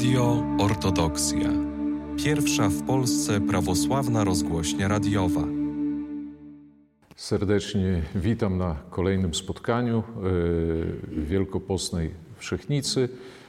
Radio Ortodoksja. Pierwsza w Polsce prawosławna rozgłośnia radiowa. Serdecznie witam na kolejnym spotkaniu w Wielkopostnej Wszechnicy.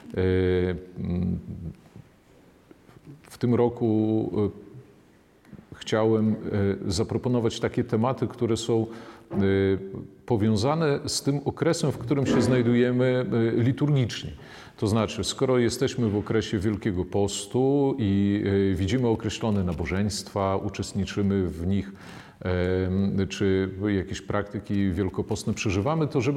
W tym roku chciałem zaproponować takie tematy, które są powiązane z tym okresem, w którym się znajdujemy liturgicznie. To znaczy, skoro jesteśmy w okresie Wielkiego Postu i widzimy określone nabożeństwa, uczestniczymy w nich, czy jakieś praktyki wielkopostne przeżywamy, to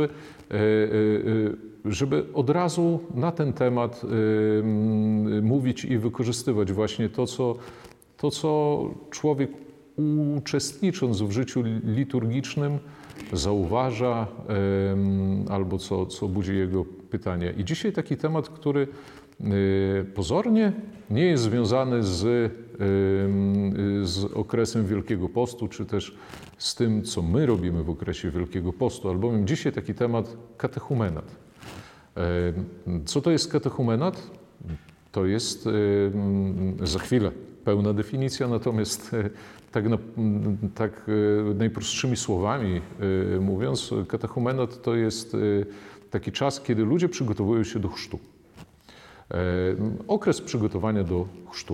żeby od razu na ten temat mówić i wykorzystywać właśnie to, co człowiek uczestnicząc w życiu liturgicznym zauważa albo co budzi jego pytania. I dzisiaj taki temat, który pozornie nie jest związany z okresem Wielkiego Postu, czy też z tym, co my robimy w okresie Wielkiego Postu, albowiem dzisiaj taki temat katechumenat. Co to jest katechumenat? To jest za chwilę pełna definicja, natomiast tak najprostszymi słowami mówiąc, katechumenat to jest taki czas, kiedy ludzie przygotowują się do chrztu. Okres przygotowania do chrztu.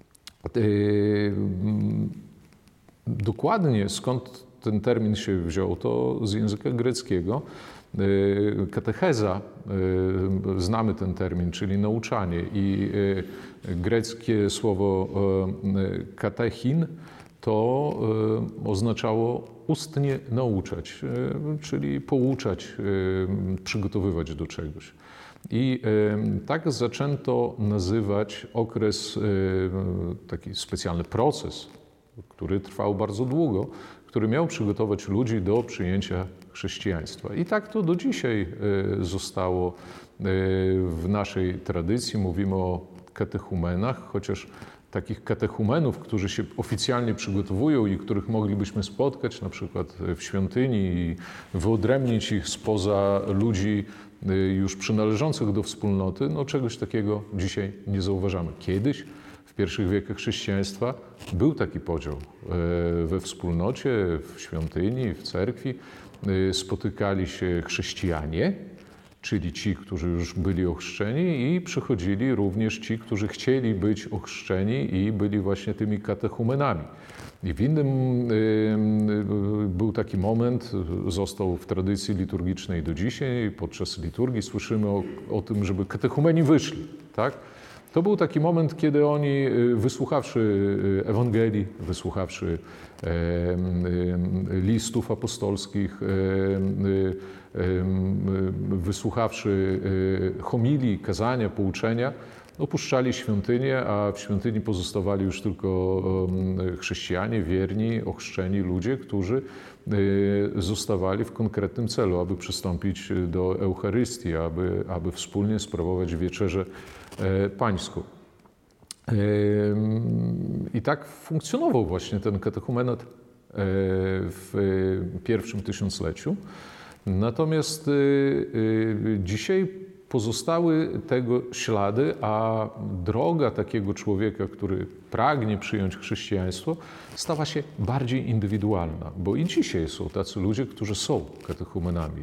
Dokładnie skąd ten termin się wziął, to z języka greckiego. Katecheza, znamy ten termin, czyli nauczanie, i greckie słowo katechin to oznaczało ustnie nauczać, czyli pouczać, przygotowywać do czegoś. I tak zaczęto nazywać okres, taki specjalny proces, który trwał bardzo długo, który miał przygotować ludzi do przyjęcia chrześcijaństwa. I tak to do dzisiaj zostało w naszej tradycji. Mówimy o katechumenach, chociaż takich katechumenów, którzy się oficjalnie przygotowują i których moglibyśmy spotkać na przykład w świątyni i wyodrębnić ich spoza ludzi już przynależących do wspólnoty, no czegoś takiego dzisiaj nie zauważamy. Kiedyś, w pierwszych wiekach chrześcijaństwa, był taki podział we wspólnocie, w świątyni, w cerkwi. Spotykali się chrześcijanie, czyli ci, którzy już byli ochrzczeni, i przychodzili również ci, którzy chcieli być ochrzczeni i byli właśnie tymi katechumenami. I w innym był taki moment, został w tradycji liturgicznej do dzisiaj, podczas liturgii słyszymy o tym, żeby katechumeni wyszli, tak? To był taki moment, kiedy oni, wysłuchawszy Ewangelii, wysłuchawszy listów apostolskich, wysłuchawszy homilii, kazania, pouczenia, opuszczali świątynię, a w świątyni pozostawali już tylko chrześcijanie, wierni, ochrzczeni ludzie, którzy zostawali w konkretnym celu, aby przystąpić do Eucharystii, aby wspólnie sprawować wieczerzę pańską. I tak funkcjonował właśnie ten katechumenat w pierwszym tysiącleciu. Natomiast dzisiaj pozostały tego ślady, a droga takiego człowieka, który pragnie przyjąć chrześcijaństwo, stała się bardziej indywidualna, bo i dzisiaj są tacy ludzie, którzy są katechumenami.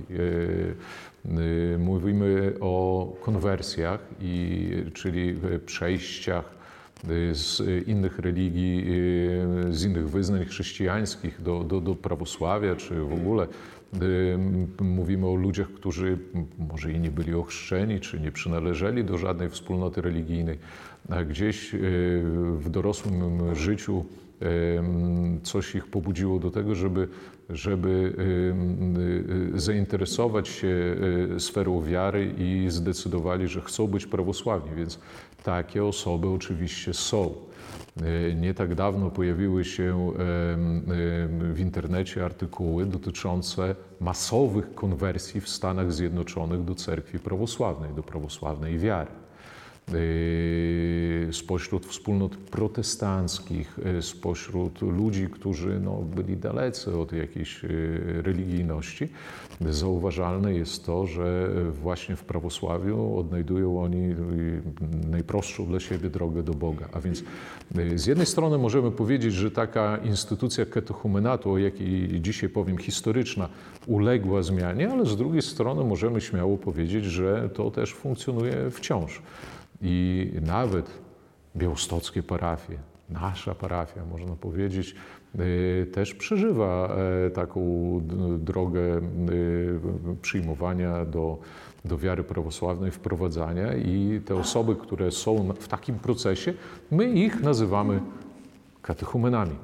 Mówimy o konwersjach, czyli przejściach z innych religii, z innych wyznań chrześcijańskich do prawosławia, czy w ogóle mówimy o ludziach, którzy może i nie byli ochrzczeni, czy nie przynależeli do żadnej wspólnoty religijnej, a gdzieś w dorosłym życiu coś ich pobudziło do tego, żeby zainteresować się sferą wiary i zdecydowali, że chcą być prawosławni, więc takie osoby oczywiście są. Nie tak dawno pojawiły się w internecie artykuły dotyczące masowych konwersji w Stanach Zjednoczonych do cerkwi prawosławnej, do prawosławnej wiary. spośród wspólnot protestanckich, spośród ludzi, którzy byli dalecy od jakiejś religijności, zauważalne jest to, że właśnie w prawosławiu odnajdują oni najprostszą dla siebie drogę do Boga. A więc z jednej strony możemy powiedzieć, że taka instytucja katechumenatu, o jakiej dzisiaj powiem, historyczna, uległa zmianie, ale z drugiej strony możemy śmiało powiedzieć, że to też funkcjonuje wciąż. I nawet białostockie parafie, nasza parafia, można powiedzieć, też przeżywa taką drogę przyjmowania do wiary prawosławnej, wprowadzania, i te osoby, które są w takim procesie, my ich nazywamy katechumenami.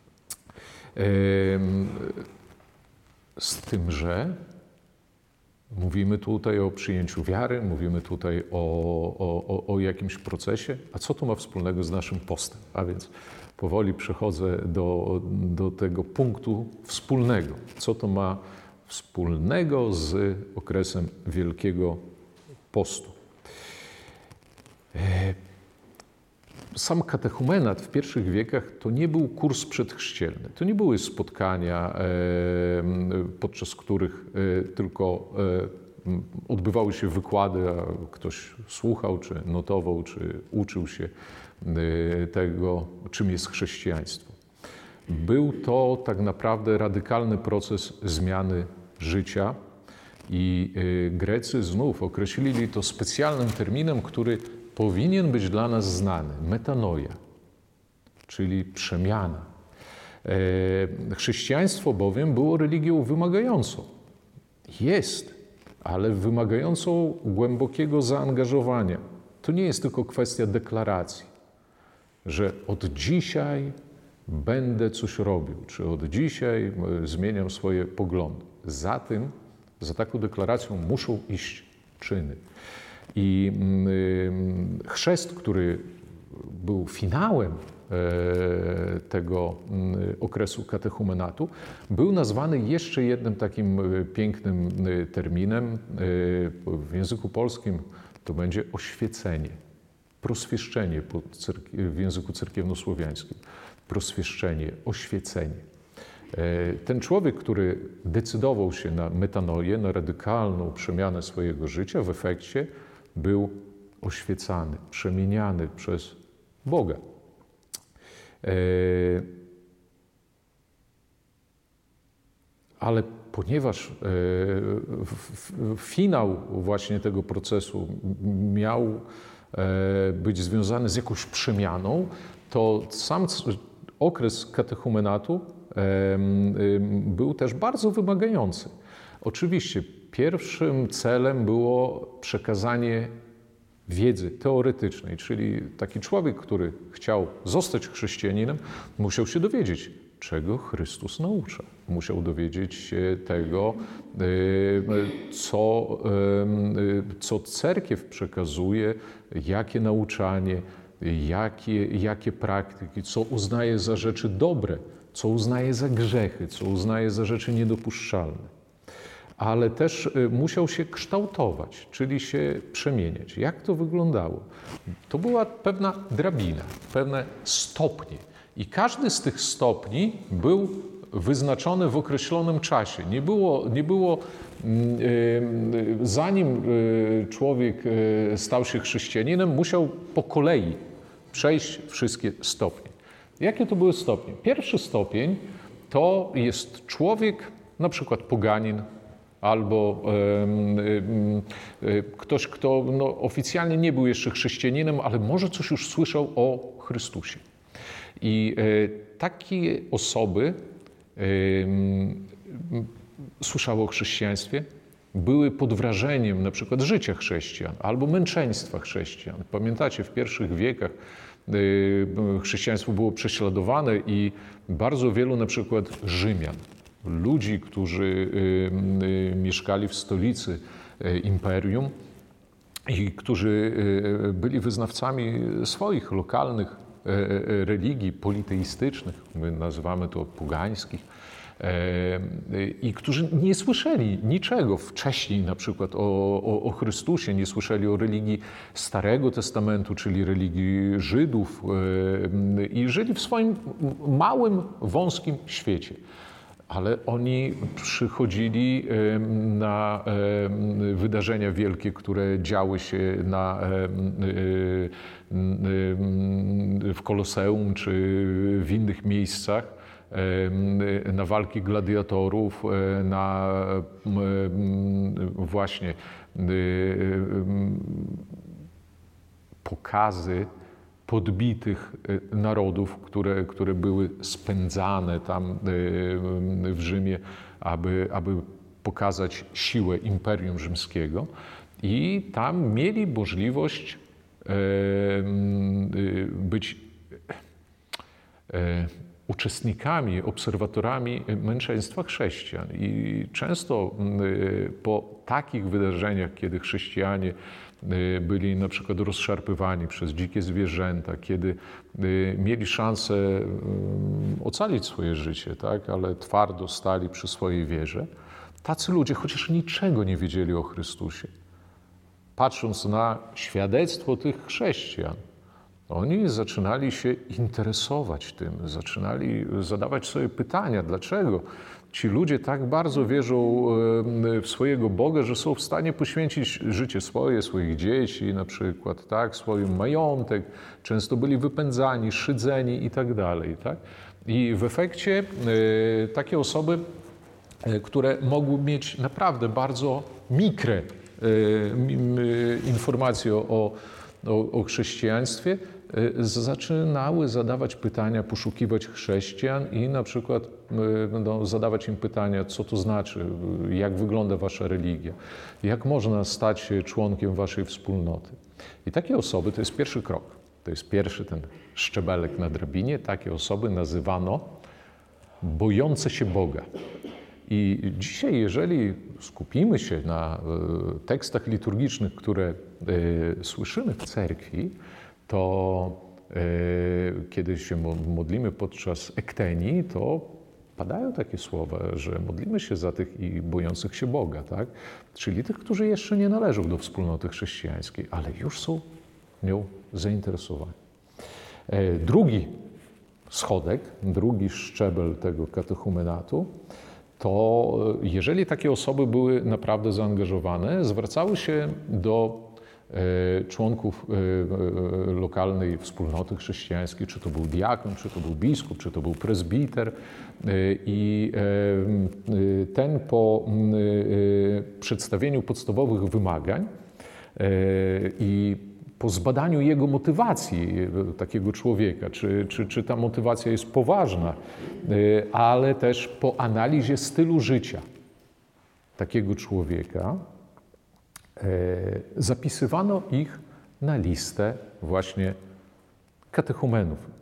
Z tym, że mówimy tutaj o przyjęciu wiary, mówimy tutaj o jakimś procesie. A co to ma wspólnego z naszym postem? A więc powoli przechodzę do tego punktu wspólnego. Co to ma wspólnego z okresem Wielkiego Postu? Sam katechumenat w pierwszych wiekach to nie był kurs przedchrzcielny. To nie były spotkania, podczas których tylko odbywały się wykłady, a ktoś słuchał, czy notował, czy uczył się tego, czym jest chrześcijaństwo. Był to tak naprawdę radykalny proces zmiany życia i Grecy znów określili to specjalnym terminem, który powinien być dla nas znany. Metanoia, czyli przemiana. Chrześcijaństwo bowiem było religią wymagającą. Jest, ale wymagającą głębokiego zaangażowania. To nie jest tylko kwestia deklaracji, że od dzisiaj będę coś robił, czy od dzisiaj zmieniam swoje poglądy. Za taką deklaracją muszą iść czyny. I chrzest, który był finałem tego okresu katechumenatu, był nazwany jeszcze jednym takim pięknym terminem. W języku polskim to będzie oświecenie, proswieszczenie w języku cerkiewnosłowiańskim. Proswieszczenie, oświecenie. Ten człowiek, który decydował się na metanoję, na radykalną przemianę swojego życia, w efekcie był oświecany, przemieniany przez Boga. Ale ponieważ finał właśnie tego procesu miał być związany z jakąś przemianą, to sam okres katechumenatu był też bardzo wymagający. Oczywiście pierwszym celem było przekazanie wiedzy teoretycznej, czyli taki człowiek, który chciał zostać chrześcijaninem, musiał się dowiedzieć, czego Chrystus naucza. Musiał dowiedzieć się tego, co Cerkiew przekazuje, jakie nauczanie, jakie praktyki, co uznaje za rzeczy dobre, co uznaje za grzechy, co uznaje za rzeczy niedopuszczalne. Ale też musiał się kształtować, czyli się przemieniać. Jak to wyglądało? To była pewna drabina, pewne stopnie. I każdy z tych stopni był wyznaczony w określonym czasie. Nie było zanim człowiek stał się chrześcijaninem, musiał po kolei przejść wszystkie stopnie. Jakie to były stopnie? Pierwszy stopień to jest człowiek, na przykład poganin, albo ktoś, kto oficjalnie nie był jeszcze chrześcijaninem, ale może coś już słyszał o Chrystusie. I takie osoby słyszały o chrześcijaństwie, były pod wrażeniem na przykład życia chrześcijan albo męczeństwa chrześcijan. Pamiętacie, w pierwszych wiekach chrześcijaństwo było prześladowane i bardzo wielu na przykład Rzymian, ludzi, którzy mieszkali w stolicy imperium i którzy byli wyznawcami swoich lokalnych religii politeistycznych, my nazywamy to pogańskich, i którzy nie słyszeli niczego wcześniej, na przykład o Chrystusie, nie słyszeli o religii Starego Testamentu, czyli religii Żydów, i żyli w swoim małym, wąskim świecie. Ale oni przychodzili na wydarzenia wielkie, które działy się w Koloseum czy w innych miejscach, na walki gladiatorów, na właśnie pokazy podbitych narodów, które były spędzane tam w Rzymie, aby pokazać siłę Imperium Rzymskiego. I tam mieli możliwość być uczestnikami, obserwatorami męczeństwa chrześcijan. I często po takich wydarzeniach, kiedy chrześcijanie byli na przykład rozszarpywani przez dzikie zwierzęta, kiedy mieli szansę ocalić swoje życie, tak, ale twardo stali przy swojej wierze, tacy ludzie, chociaż niczego nie wiedzieli o Chrystusie, patrząc na świadectwo tych chrześcijan, oni zaczynali się interesować tym, zaczynali zadawać sobie pytania, dlaczego ci ludzie tak bardzo wierzą w swojego Boga, że są w stanie poświęcić życie swoje, swoich dzieci na przykład, tak, swój majątek, często byli wypędzani, szydzeni i tak dalej. Tak? I w efekcie takie osoby, które mogły mieć naprawdę bardzo mikre informacje o chrześcijaństwie, zaczynały zadawać pytania, poszukiwać chrześcijan i na przykład zadawać im pytania, co to znaczy, jak wygląda wasza religia, jak można stać się członkiem waszej wspólnoty. I takie osoby, to jest pierwszy krok, to jest pierwszy ten szczebelek na drabinie, takie osoby nazywano bojące się Boga. I dzisiaj, jeżeli skupimy się na tekstach liturgicznych, które słyszymy w cerkwi, to kiedy się modlimy podczas ektenii, to padają takie słowa, że modlimy się za tych i bojących się Boga, tak? Czyli tych, którzy jeszcze nie należą do wspólnoty chrześcijańskiej, ale już są nią zainteresowani. Drugi schodek, drugi szczebel tego katechumenatu, to jeżeli takie osoby były naprawdę zaangażowane, zwracały się do członków lokalnej wspólnoty chrześcijańskiej, czy to był diakon, czy to był biskup, czy to był prezbiter, i ten po przedstawieniu podstawowych wymagań i po zbadaniu jego motywacji, takiego człowieka, czy ta motywacja jest poważna, ale też po analizie stylu życia takiego człowieka, zapisywano ich na listę właśnie katechumenów.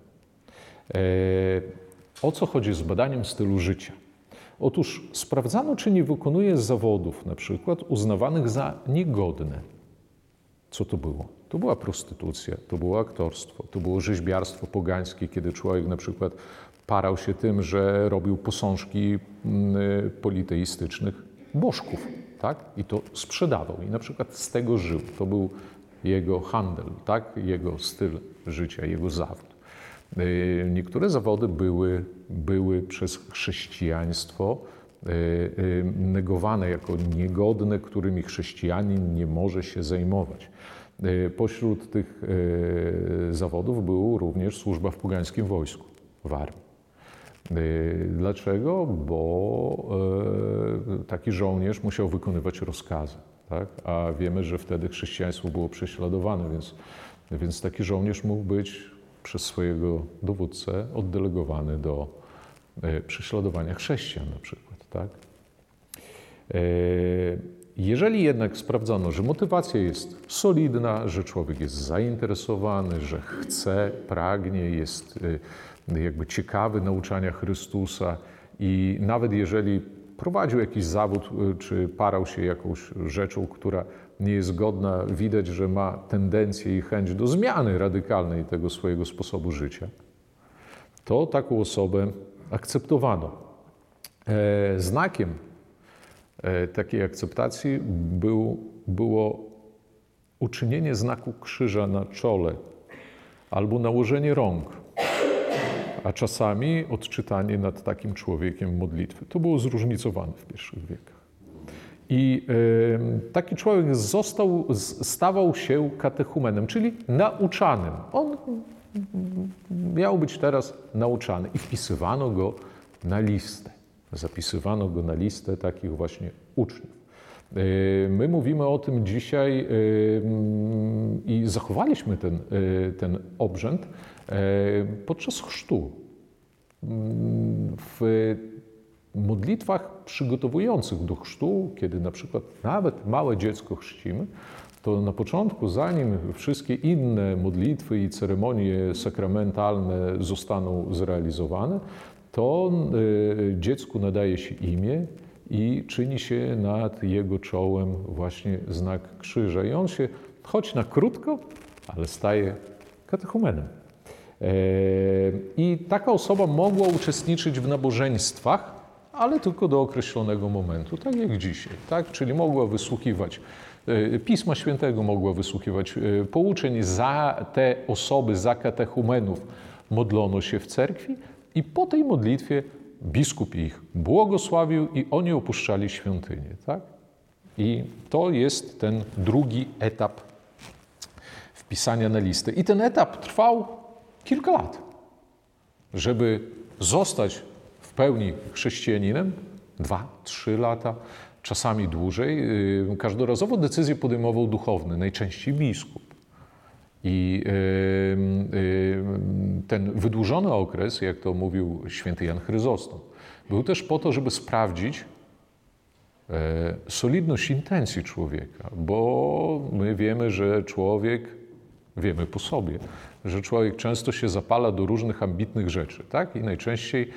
O co chodzi z badaniem stylu życia? Otóż sprawdzano, czy nie wykonuje zawodów, na przykład uznawanych za niegodne. Co to było? To była prostytucja, to było aktorstwo, to było rzeźbiarstwo pogańskie, kiedy człowiek na przykład parał się tym, że robił posążki politeistycznych bożków, tak? I to sprzedawał i na przykład z tego żył. To był jego handel, tak? Jego styl życia, jego zawód. Niektóre zawody były przez chrześcijaństwo negowane jako niegodne, którymi chrześcijanin nie może się zajmować. Pośród tych zawodów była również służba w pogańskim wojsku, w armii. Dlaczego? Bo taki żołnierz musiał wykonywać rozkazy, tak? A wiemy, że wtedy chrześcijaństwo było prześladowane, więc taki żołnierz mógł być przez swojego dowódcę oddelegowany do prześladowania chrześcijan na przykład, tak? Jeżeli jednak sprawdzono, że motywacja jest solidna, że człowiek jest zainteresowany, że chce, pragnie, jest jakby ciekawy nauczania Chrystusa i nawet jeżeli prowadził jakiś zawód, czy parał się jakąś rzeczą, która nie jest godna, widać, że ma tendencję i chęć do zmiany radykalnej tego swojego sposobu życia, to taką osobę akceptowano Znakiem takiej akceptacji było uczynienie znaku krzyża na czole albo nałożenie rąk, a czasami odczytanie nad takim człowiekiem modlitwy. To było zróżnicowane w pierwszych wiekach. I taki człowiek stawał się katechumenem, czyli nauczanym. On miał być teraz nauczany i wpisywano go na listę. Zapisywano go na listę takich właśnie uczniów. My mówimy o tym dzisiaj i zachowaliśmy ten obrzęd podczas chrztu. W modlitwach przygotowujących do chrztu, kiedy na przykład nawet małe dziecko chrzcimy, to na początku, zanim wszystkie inne modlitwy i ceremonie sakramentalne zostaną zrealizowane, to dziecku nadaje się imię i czyni się nad jego czołem właśnie znak krzyża. I on się, choć na krótko, ale staje katechumenem. I taka osoba mogła uczestniczyć w nabożeństwach, ale tylko do określonego momentu, tak jak dzisiaj. Tak? Czyli mogła wysłuchiwać Pisma Świętego, mogła wysłuchiwać pouczeń. Za te osoby, za katechumenów modlono się w cerkwi i po tej modlitwie biskup ich błogosławił i oni opuszczali świątynię. Tak? I to jest ten drugi etap wpisania na listę. I ten etap trwał kilka lat. Żeby zostać w pełni chrześcijaninem, 2-3 lata, czasami dłużej, każdorazowo decyzję podejmował duchowny, najczęściej biskup. I ten wydłużony okres, jak to mówił święty Jan Chryzostom, był też po to, żeby sprawdzić solidność intencji człowieka, bo my wiemy, że wiemy po sobie, że człowiek często się zapala do różnych ambitnych rzeczy, tak? I najczęściej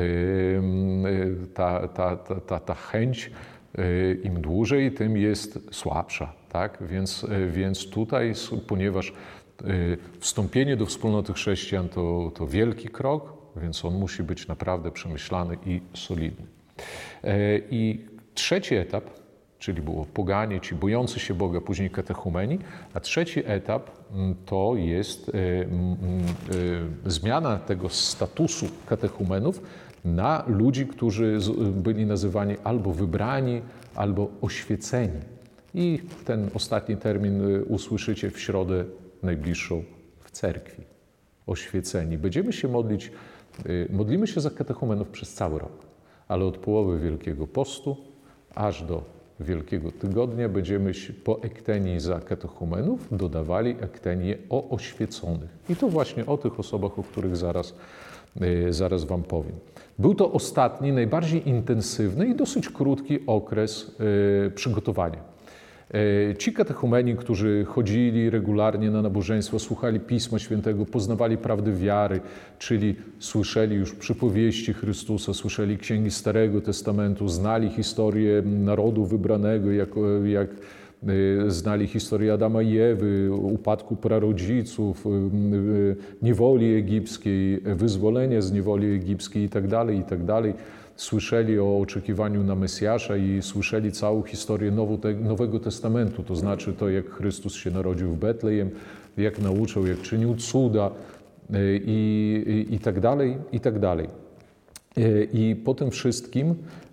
ta chęć im dłużej, tym jest słabsza, tak? Więc tutaj, ponieważ wstąpienie do wspólnoty chrześcijan to wielki krok, więc on musi być naprawdę przemyślany i solidny. I trzeci etap, czyli było poganie, ci bojący się Boga, później katechumeni, a trzeci etap to jest zmiana tego statusu katechumenów na ludzi, którzy byli nazywani albo wybrani, albo oświeceni. I ten ostatni termin usłyszycie w środę najbliższą w cerkwi. Oświeceni. Będziemy się modlimy się za katechumenów przez cały rok, ale od połowy Wielkiego Postu aż do Wielkiego Tygodnia będziemy po ektenii za katechumenów dodawali ektenię o oświeconych. I to właśnie o tych osobach, o których zaraz wam powiem. Był to ostatni, najbardziej intensywny i dosyć krótki okres przygotowania. Ci katechumeni, którzy chodzili regularnie na nabożeństwo, słuchali Pisma Świętego, poznawali prawdy wiary, czyli słyszeli już przypowieści Chrystusa, słyszeli księgi Starego Testamentu, znali historię narodu wybranego, jak znali historię Adama i Ewy, upadku prarodziców, niewoli egipskiej, wyzwolenia z niewoli egipskiej itd., itd. Słyszeli o oczekiwaniu na Mesjasza i słyszeli całą historię Nowego Testamentu, to znaczy to, jak Chrystus się narodził w Betlejem, jak nauczał, jak czynił cuda i tak dalej, i tak dalej. I po tym wszystkim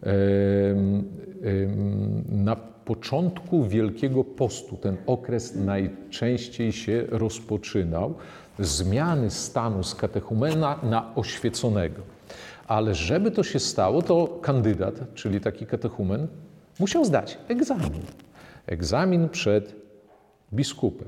na początku Wielkiego Postu ten okres najczęściej się rozpoczynał zmiany stanu z katechumena na oświeconego. Ale żeby to się stało, to kandydat, czyli taki katechumen, musiał zdać egzamin. Egzamin przed biskupem.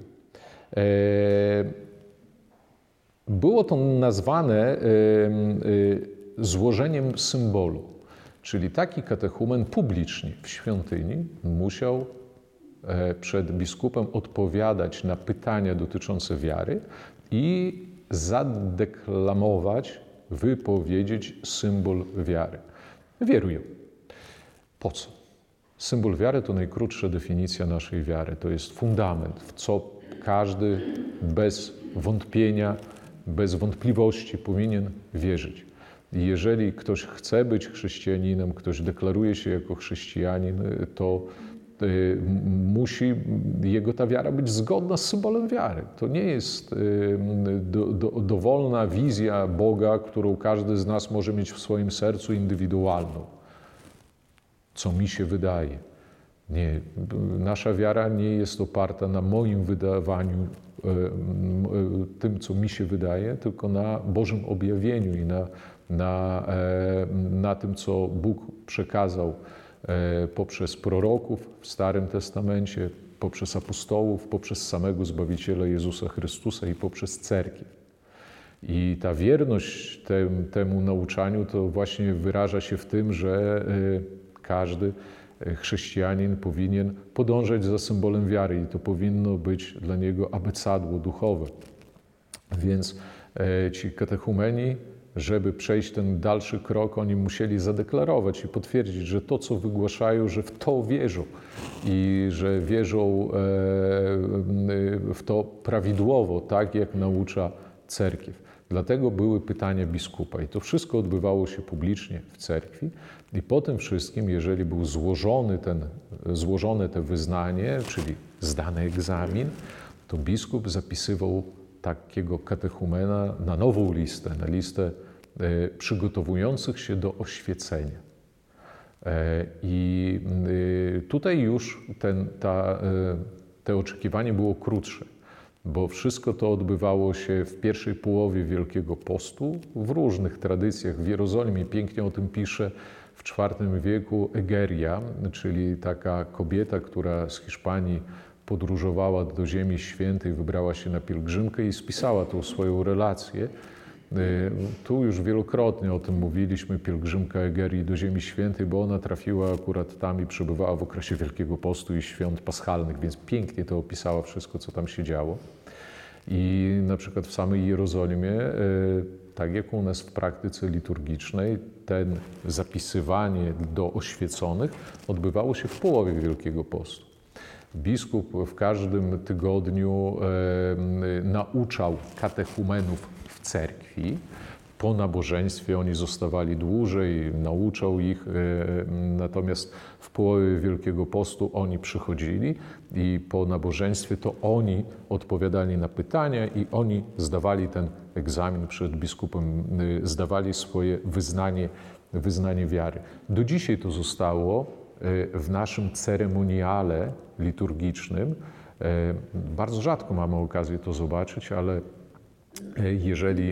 Było to nazwane złożeniem symbolu. Czyli taki katechumen publicznie w świątyni musiał przed biskupem odpowiadać na pytania dotyczące wiary i zadeklamować, wypowiedzieć symbol wiary. Wieruję. Po co? Symbol wiary to najkrótsza definicja naszej wiary. To jest fundament, w co każdy bez wątpienia, bez wątpliwości powinien wierzyć. I jeżeli ktoś chce być chrześcijaninem, ktoś deklaruje się jako chrześcijanin, to musi jego ta wiara być zgodna z symbolem wiary. To nie jest dowolna wizja Boga, którą każdy z nas może mieć w swoim sercu indywidualną. Co mi się wydaje. Nie, nasza wiara nie jest oparta na moim wydawaniu, tym, co mi się wydaje, tylko na Bożym objawieniu i na tym, co Bóg przekazał poprzez proroków w Starym Testamencie, poprzez apostołów, poprzez samego Zbawiciela Jezusa Chrystusa i poprzez cerkiew. I ta wierność temu nauczaniu to właśnie wyraża się w tym, że każdy chrześcijanin powinien podążać za symbolem wiary i to powinno być dla niego abecadło duchowe. Więc ci katechumeni, żeby przejść ten dalszy krok, oni musieli zadeklarować i potwierdzić, że to, co wygłaszają, że w to wierzą i że wierzą w to prawidłowo, tak jak naucza cerkiew. Dlatego były pytania biskupa i to wszystko odbywało się publicznie w cerkwi i po tym wszystkim, jeżeli był złożone to wyznanie, czyli zdany egzamin, to biskup zapisywał takiego katechumena na nową listę, na listę przygotowujących się do oświecenia. I tutaj już te oczekiwanie było krótsze, bo wszystko to odbywało się w pierwszej połowie Wielkiego Postu, w różnych tradycjach. W Jerozolimie pięknie o tym pisze w IV wieku Egeria, czyli taka kobieta, która z Hiszpanii podróżowała do Ziemi Świętej, wybrała się na pielgrzymkę i spisała tą swoją relację. Tu już wielokrotnie o tym mówiliśmy, pielgrzymka Egerii do Ziemi Świętej, bo ona trafiła akurat tam i przebywała w okresie Wielkiego Postu i świąt paschalnych, więc pięknie to opisała wszystko, co tam się działo. I na przykład w samej Jerozolimie, tak jak u nas w praktyce liturgicznej, ten zapisywanie do oświeconych odbywało się w połowie Wielkiego Postu. Biskup w każdym tygodniu nauczał katechumenów w cerkwi. Po nabożeństwie oni zostawali dłużej, nauczał ich, natomiast w połowie Wielkiego Postu oni przychodzili i po nabożeństwie to oni odpowiadali na pytania i oni zdawali ten egzamin przed biskupem, zdawali swoje wyznanie wiary. Do dzisiaj to zostało w naszym ceremoniale liturgicznym. Bardzo rzadko mamy okazję to zobaczyć, ale jeżeli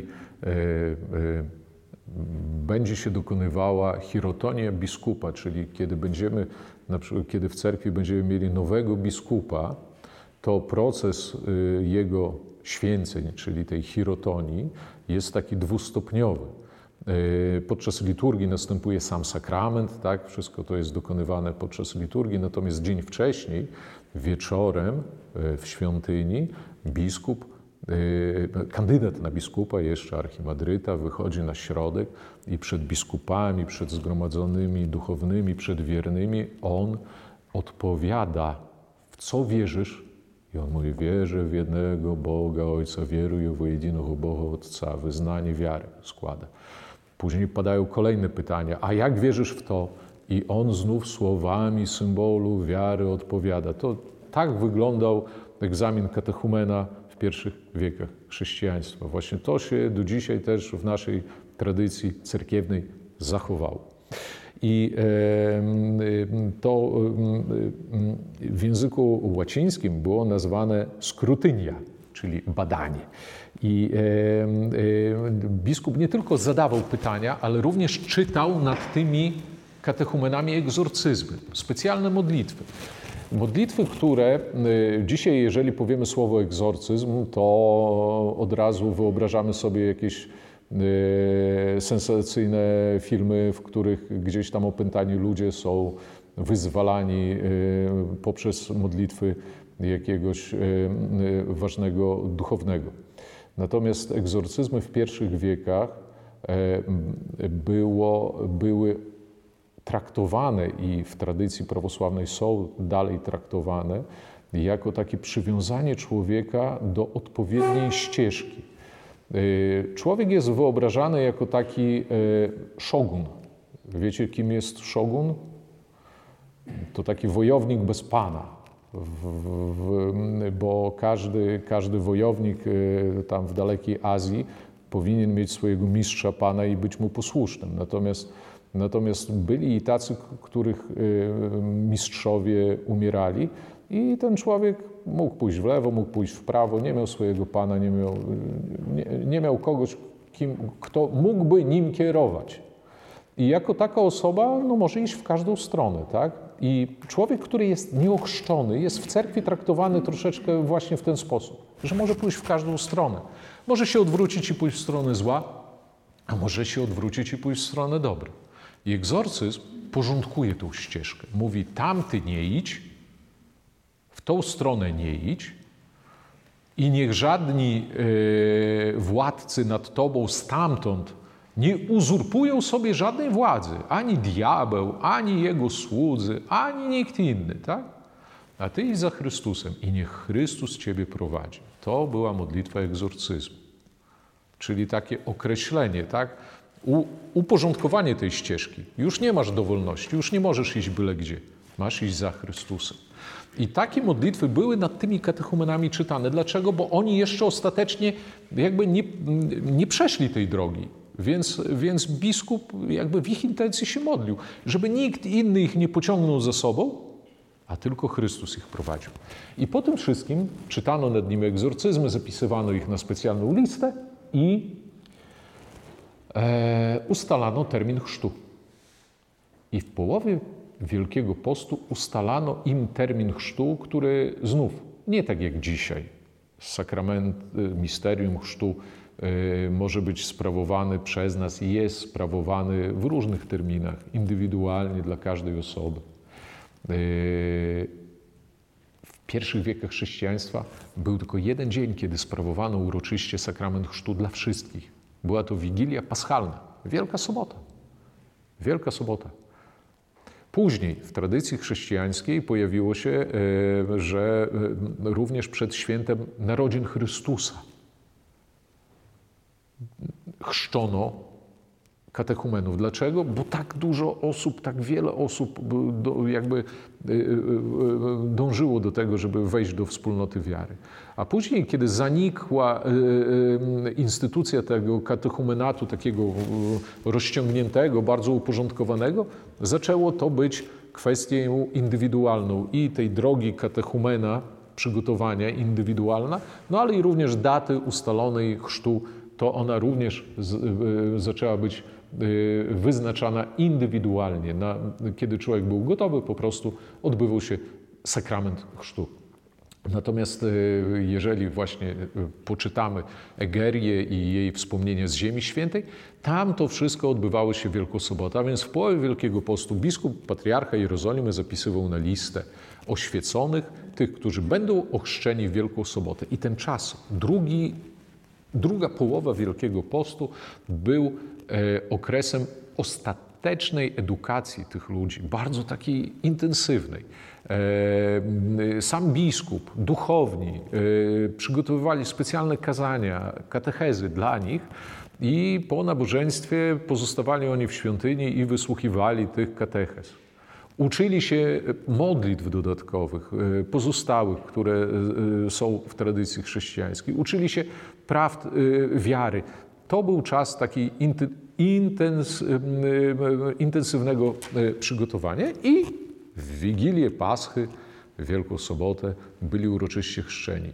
będzie się dokonywała chirotonia biskupa, czyli kiedy w cerkwi będziemy mieli nowego biskupa, to proces jego święceń, czyli tej chirotonii, jest taki dwustopniowy. Podczas liturgii następuje sam sakrament, tak? Wszystko to jest dokonywane podczas liturgii, natomiast dzień wcześniej, wieczorem w świątyni, biskup, kandydat na biskupa, jeszcze archimandryta, wychodzi na środek i przed biskupami, przed zgromadzonymi duchownymi, przed wiernymi, on odpowiada, w co wierzysz? I on mówi, wierzę w jednego Boga, Ojca, wieruję w jedynego Boga Otca, wyznanie wiary składa. Później padają kolejne pytania, a jak wierzysz w to? I on znów słowami symbolu wiary odpowiada. To tak wyglądał egzamin katechumena w pierwszych wiekach chrześcijaństwa. Właśnie to się do dzisiaj też w naszej tradycji cerkiewnej zachowało. I to w języku łacińskim było nazwane scrutinia, czyli badanie. I biskup nie tylko zadawał pytania, ale również czytał nad tymi katechumenami egzorcyzmy, specjalne modlitwy. Modlitwy, które dzisiaj, jeżeli powiemy słowo egzorcyzm, to od razu wyobrażamy sobie jakieś sensacyjne filmy, w których gdzieś tam opętani ludzie są wyzwalani poprzez modlitwy jakiegoś ważnego duchownego. Natomiast egzorcyzmy w pierwszych wiekach były traktowane i w tradycji prawosławnej są dalej traktowane jako takie przywiązanie człowieka do odpowiedniej ścieżki. Człowiek jest wyobrażany jako taki szogun. Wiecie, kim jest szogun? To taki wojownik bez pana. Bo każdy wojownik tam w dalekiej Azji powinien mieć swojego mistrza, pana i być mu posłusznym. Natomiast byli i tacy, których mistrzowie umierali i ten człowiek mógł pójść w lewo, mógł pójść w prawo, nie miał swojego pana, nie miał kogoś, kto mógłby nim kierować. I jako taka osoba może iść w każdą stronę, tak? I człowiek, który jest nieochrzczony, jest w cerkwi traktowany troszeczkę właśnie w ten sposób, że może pójść w każdą stronę. Może się odwrócić i pójść w stronę zła, a może się odwrócić i pójść w stronę dobra. I egzorcyzm porządkuje tą ścieżkę. Mówi, tamty nie idź, w tą stronę nie idź i niech żadni władcy nad tobą stamtąd nie uzurpują sobie żadnej władzy. Ani diabeł, ani jego słudzy, ani nikt inny, tak? A ty idź za Chrystusem i niech Chrystus ciebie prowadzi. To była modlitwa egzorcyzmu. Czyli takie określenie, tak? Uporządkowanie tej ścieżki. Już nie masz dowolności, już nie możesz iść byle gdzie. Masz iść za Chrystusem. I takie modlitwy były nad tymi katechumenami czytane. Dlaczego? Bo oni jeszcze ostatecznie jakby nie przeszli tej drogi. Więc biskup jakby w ich intencji się modlił, żeby nikt inny ich nie pociągnął za sobą, a tylko Chrystus ich prowadził. I po tym wszystkim czytano nad nimi egzorcyzmy, zapisywano ich na specjalną listę i ustalano termin chrztu. I w połowie Wielkiego Postu ustalano im termin chrztu, który znów, nie tak jak dzisiaj, sakrament, misterium chrztu może być sprawowany przez nas i jest sprawowany w różnych terminach, indywidualnie dla każdej osoby. W pierwszych wiekach chrześcijaństwa był tylko jeden dzień, kiedy sprawowano uroczyście sakrament chrztu dla wszystkich. Była to Wigilia Paschalna, Wielka Sobota. Wielka Sobota. Później w tradycji chrześcijańskiej pojawiło się, że również przed świętem narodzin Chrystusa chrzczono katechumenów. Dlaczego? Bo tak dużo osób, tak wiele osób jakby dążyło do tego, żeby wejść do wspólnoty wiary. A później, kiedy zanikła instytucja tego katechumenatu, takiego rozciągniętego, bardzo uporządkowanego, zaczęło to być kwestią indywidualną i tej drogi katechumena, przygotowania indywidualna, ale i również daty ustalonej chrztu, to ona również zaczęła być wyznaczana indywidualnie. Kiedy człowiek był gotowy, po prostu odbywał się sakrament chrztu. Natomiast jeżeli właśnie poczytamy Egerię i jej wspomnienie z Ziemi Świętej, tam to wszystko odbywało się Wielką Sobotę. A więc w połowie Wielkiego Postu biskup, patriarcha Jerozolimy zapisywał na listę oświeconych, tych, którzy będą ochrzczeni w Wielką Sobotę. I ten czas, druga połowa Wielkiego Postu był okresem ostatecznej edukacji tych ludzi, bardzo takiej intensywnej. Sam biskup, duchowni przygotowywali specjalne kazania, katechezy dla nich i po nabożeństwie pozostawali oni w świątyni i wysłuchiwali tych katechez. Uczyli się modlitw dodatkowych, pozostałych, które są w tradycji chrześcijańskiej. Uczyli się prawd wiary. To był czas takiej intensywnego przygotowania i w Wigilię Paschy, w Wielką Sobotę byli uroczyście chrzczeni.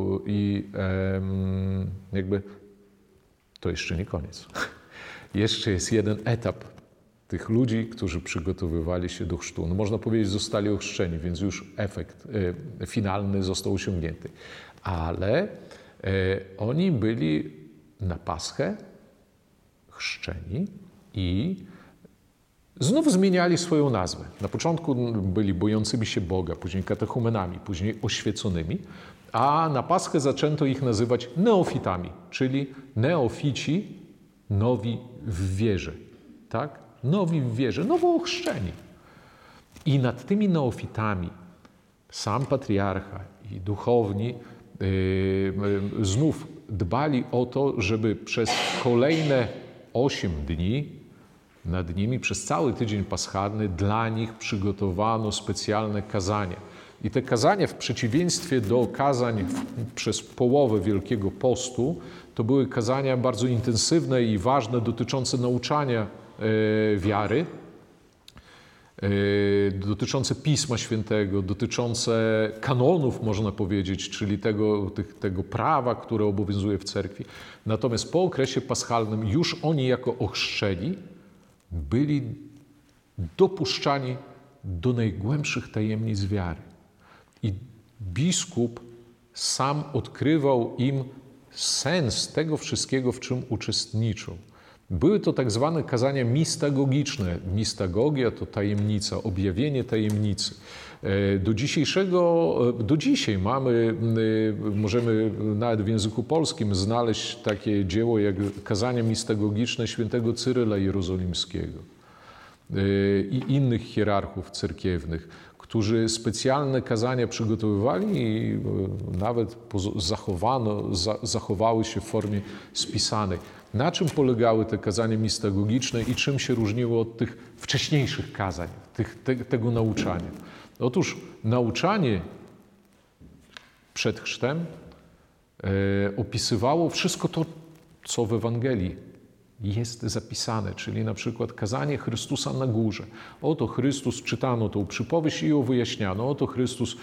Jakby to jeszcze nie koniec. Jeszcze jest jeden etap tych ludzi, którzy przygotowywali się do chrztu. Można powiedzieć, zostali ochrzczeni, więc już efekt finalny został osiągnięty. Ale oni byli na Paschę chrzczeni i znów zmieniali swoją nazwę. Na początku byli bojącymi się Boga, później katechumenami, później oświeconymi, a na Paschę zaczęto ich nazywać neofitami, czyli neofici, nowi w wierze. Tak? Nowi w wierze, nowo ochrzczeni. I nad tymi neofitami sam patriarcha i duchowni znów dbali o to, żeby przez kolejne 8 dni nad nimi, przez cały tydzień paschalny, dla nich przygotowano specjalne kazania. I te kazania, w przeciwieństwie do kazań przez połowę Wielkiego Postu, to były kazania bardzo intensywne i ważne, dotyczące nauczania wiary, dotyczące Pisma Świętego, dotyczące kanonów, można powiedzieć, czyli tego prawa, które obowiązuje w cerkwi. Natomiast po okresie paschalnym już oni jako ochrzczeni byli dopuszczani do najgłębszych tajemnic wiary. I biskup sam odkrywał im sens tego wszystkiego, w czym uczestniczył. Były to tak zwane kazania mistagogiczne. Mistagogia to tajemnica, objawienie tajemnicy. Do dzisiaj możemy nawet w języku polskim znaleźć takie dzieło jak kazania mistagogiczne świętego Cyryla Jerozolimskiego i innych hierarchów cerkiewnych, którzy specjalne kazania przygotowywali i nawet zachowały się w formie spisanej. Na czym polegały te kazania mistagogiczne i czym się różniły od tych wcześniejszych kazań, tego nauczania? Otóż nauczanie przed chrztem opisywało wszystko to, co w Ewangelii jest zapisane, czyli na przykład kazanie Chrystusa na górze. Oto Chrystus, czytano tą przypowieść i ją wyjaśniano. Oto Chrystus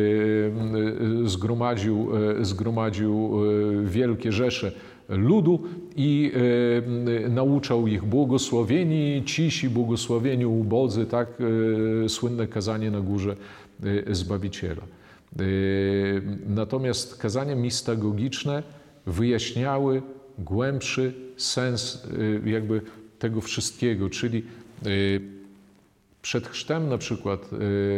zgromadził wielkie rzesze ludu i nauczał ich: błogosławieni cisi, błogosławieni ubodzy, tak słynne kazanie na górze Zbawiciela. Natomiast kazania mistagogiczne wyjaśniały głębszy sens jakby tego wszystkiego, czyli przed chrztem na przykład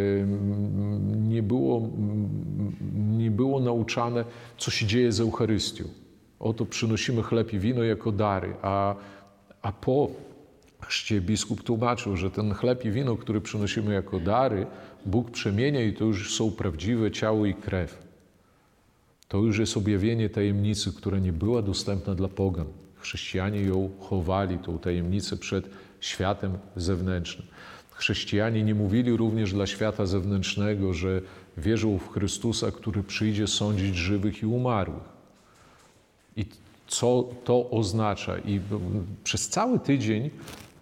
nie było nauczane, co się dzieje z Eucharystią. Oto przynosimy chleb i wino jako dary, a po chrzcie biskup tłumaczył, że ten chleb i wino, który przynosimy jako dary, Bóg przemienia i to już są prawdziwe ciało i krew. To już jest objawienie tajemnicy, która nie była dostępna dla pogan. Chrześcijanie ją chowali, tą tajemnicę, przed światem zewnętrznym. Chrześcijanie nie mówili również dla świata zewnętrznego, że wierzą w Chrystusa, który przyjdzie sądzić żywych i umarłych. I co to oznacza? I przez cały tydzień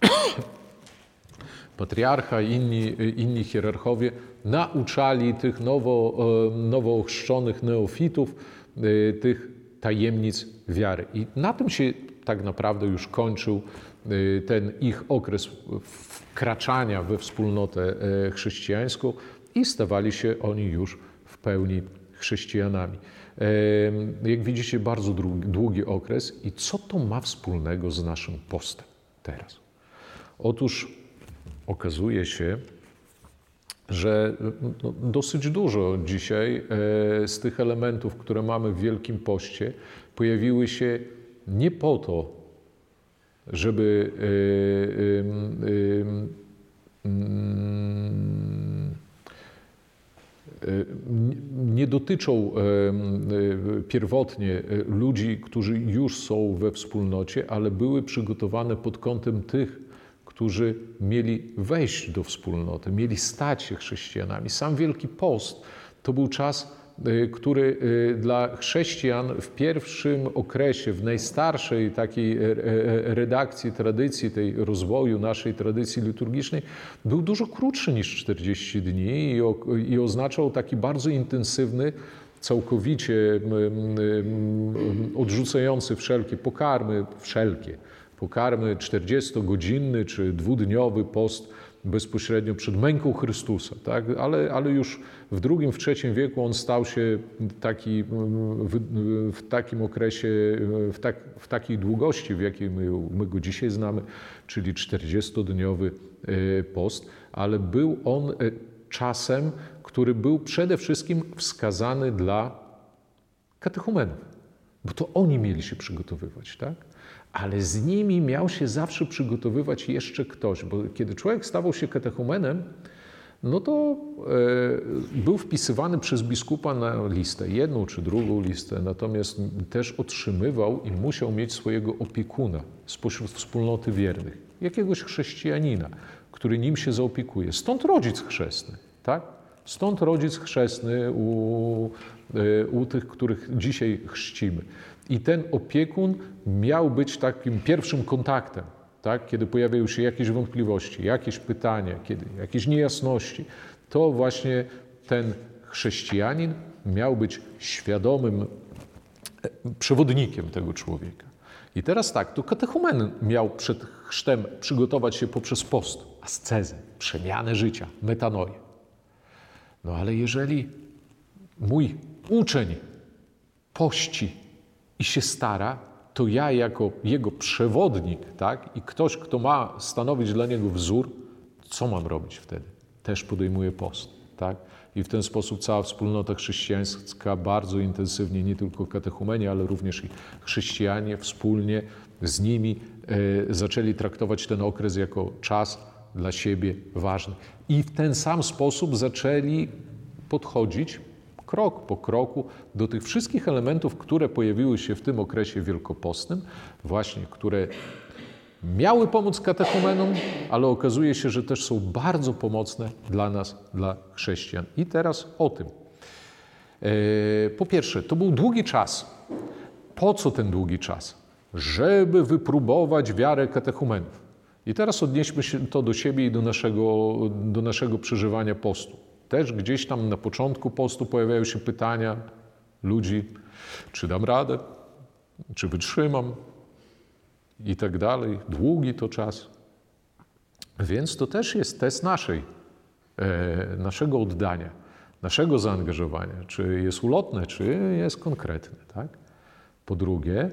patriarcha i inni hierarchowie nauczali tych nowo ochrzczonych neofitów tych tajemnic wiary. I na tym się tak naprawdę już kończył ten ich okres wkraczania we wspólnotę chrześcijańską i stawali się oni już w pełni chrześcijanami. Jak widzicie, bardzo długi okres. I co to ma wspólnego z naszym postem teraz? Otóż okazuje się, że dosyć dużo dzisiaj z tych elementów, które mamy w Wielkim Poście, pojawiły się nie po to, żeby nie dotyczą pierwotnie ludzi, którzy już są we wspólnocie, ale były przygotowane pod kątem tych, którzy mieli wejść do wspólnoty, mieli stać się chrześcijanami. Sam Wielki Post to był czas, który dla chrześcijan w pierwszym okresie, w najstarszej takiej redakcji, tradycji, tej rozwoju naszej tradycji liturgicznej, był dużo krótszy niż 40 dni i oznaczał taki bardzo intensywny, całkowicie odrzucający wszelkie pokarmy, 40-godzinny czy 2-dniowy post bezpośrednio przed męką Chrystusa, tak? Ale już w II, w III wieku on stał się taki w takim okresie, w takiej długości, w jakiej my go dzisiaj znamy, czyli 40-dniowy post, ale był on czasem, który był przede wszystkim wskazany dla katechumenów, bo to oni mieli się przygotowywać, tak? Ale z nimi miał się zawsze przygotowywać jeszcze ktoś, bo kiedy człowiek stawał się katechumenem, no to był wpisywany przez biskupa na listę, jedną czy drugą listę, natomiast też otrzymywał i musiał mieć swojego opiekuna spośród wspólnoty wiernych, jakiegoś chrześcijanina, który nim się zaopiekuje. Stąd rodzic chrzestny, tak? Stąd rodzic chrzestny u tych, których dzisiaj chrzcimy. I ten opiekun miał być takim pierwszym kontaktem, tak? Kiedy pojawiają się jakieś wątpliwości, jakieś pytania, kiedy jakieś niejasności, to właśnie ten chrześcijanin miał być świadomym przewodnikiem tego człowieka. I teraz tak, to katechumen miał przed chrztem przygotować się poprzez post, ascezę, przemianę życia, metanoję. No ale jeżeli mój uczeń pości i się stara, to ja jako jego przewodnik, tak, i ktoś, kto ma stanowić dla niego wzór, co mam robić wtedy? Też podejmuję post, tak? I w ten sposób cała wspólnota chrześcijańska bardzo intensywnie, nie tylko katechumeni, ale również i chrześcijanie wspólnie z nimi zaczęli traktować ten okres jako czas dla siebie ważny. I w ten sam sposób zaczęli podchodzić krok po kroku do tych wszystkich elementów, które pojawiły się w tym okresie wielkopostnym, właśnie które miały pomóc katechumenom, ale okazuje się, że też są bardzo pomocne dla nas, dla chrześcijan. I teraz o tym. Po pierwsze, to był długi czas. Po co ten długi czas? Żeby wypróbować wiarę katechumenów. I teraz odnieśmy się to do siebie i do naszego przeżywania postu. Też gdzieś tam na początku postu pojawiają się pytania ludzi, czy dam radę, czy wytrzymam i tak dalej. Długi to czas. Więc to też jest test naszego oddania, naszego zaangażowania. Czy jest ulotne, czy jest konkretne. Tak? Po drugie,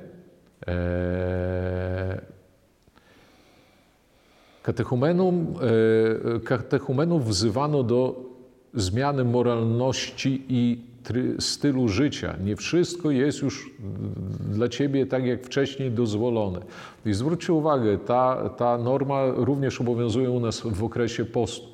katechumenów wzywano do zmiany moralności i stylu życia. Nie wszystko jest już dla ciebie tak jak wcześniej dozwolone. I zwróćcie uwagę, ta norma również obowiązuje u nas w okresie postu.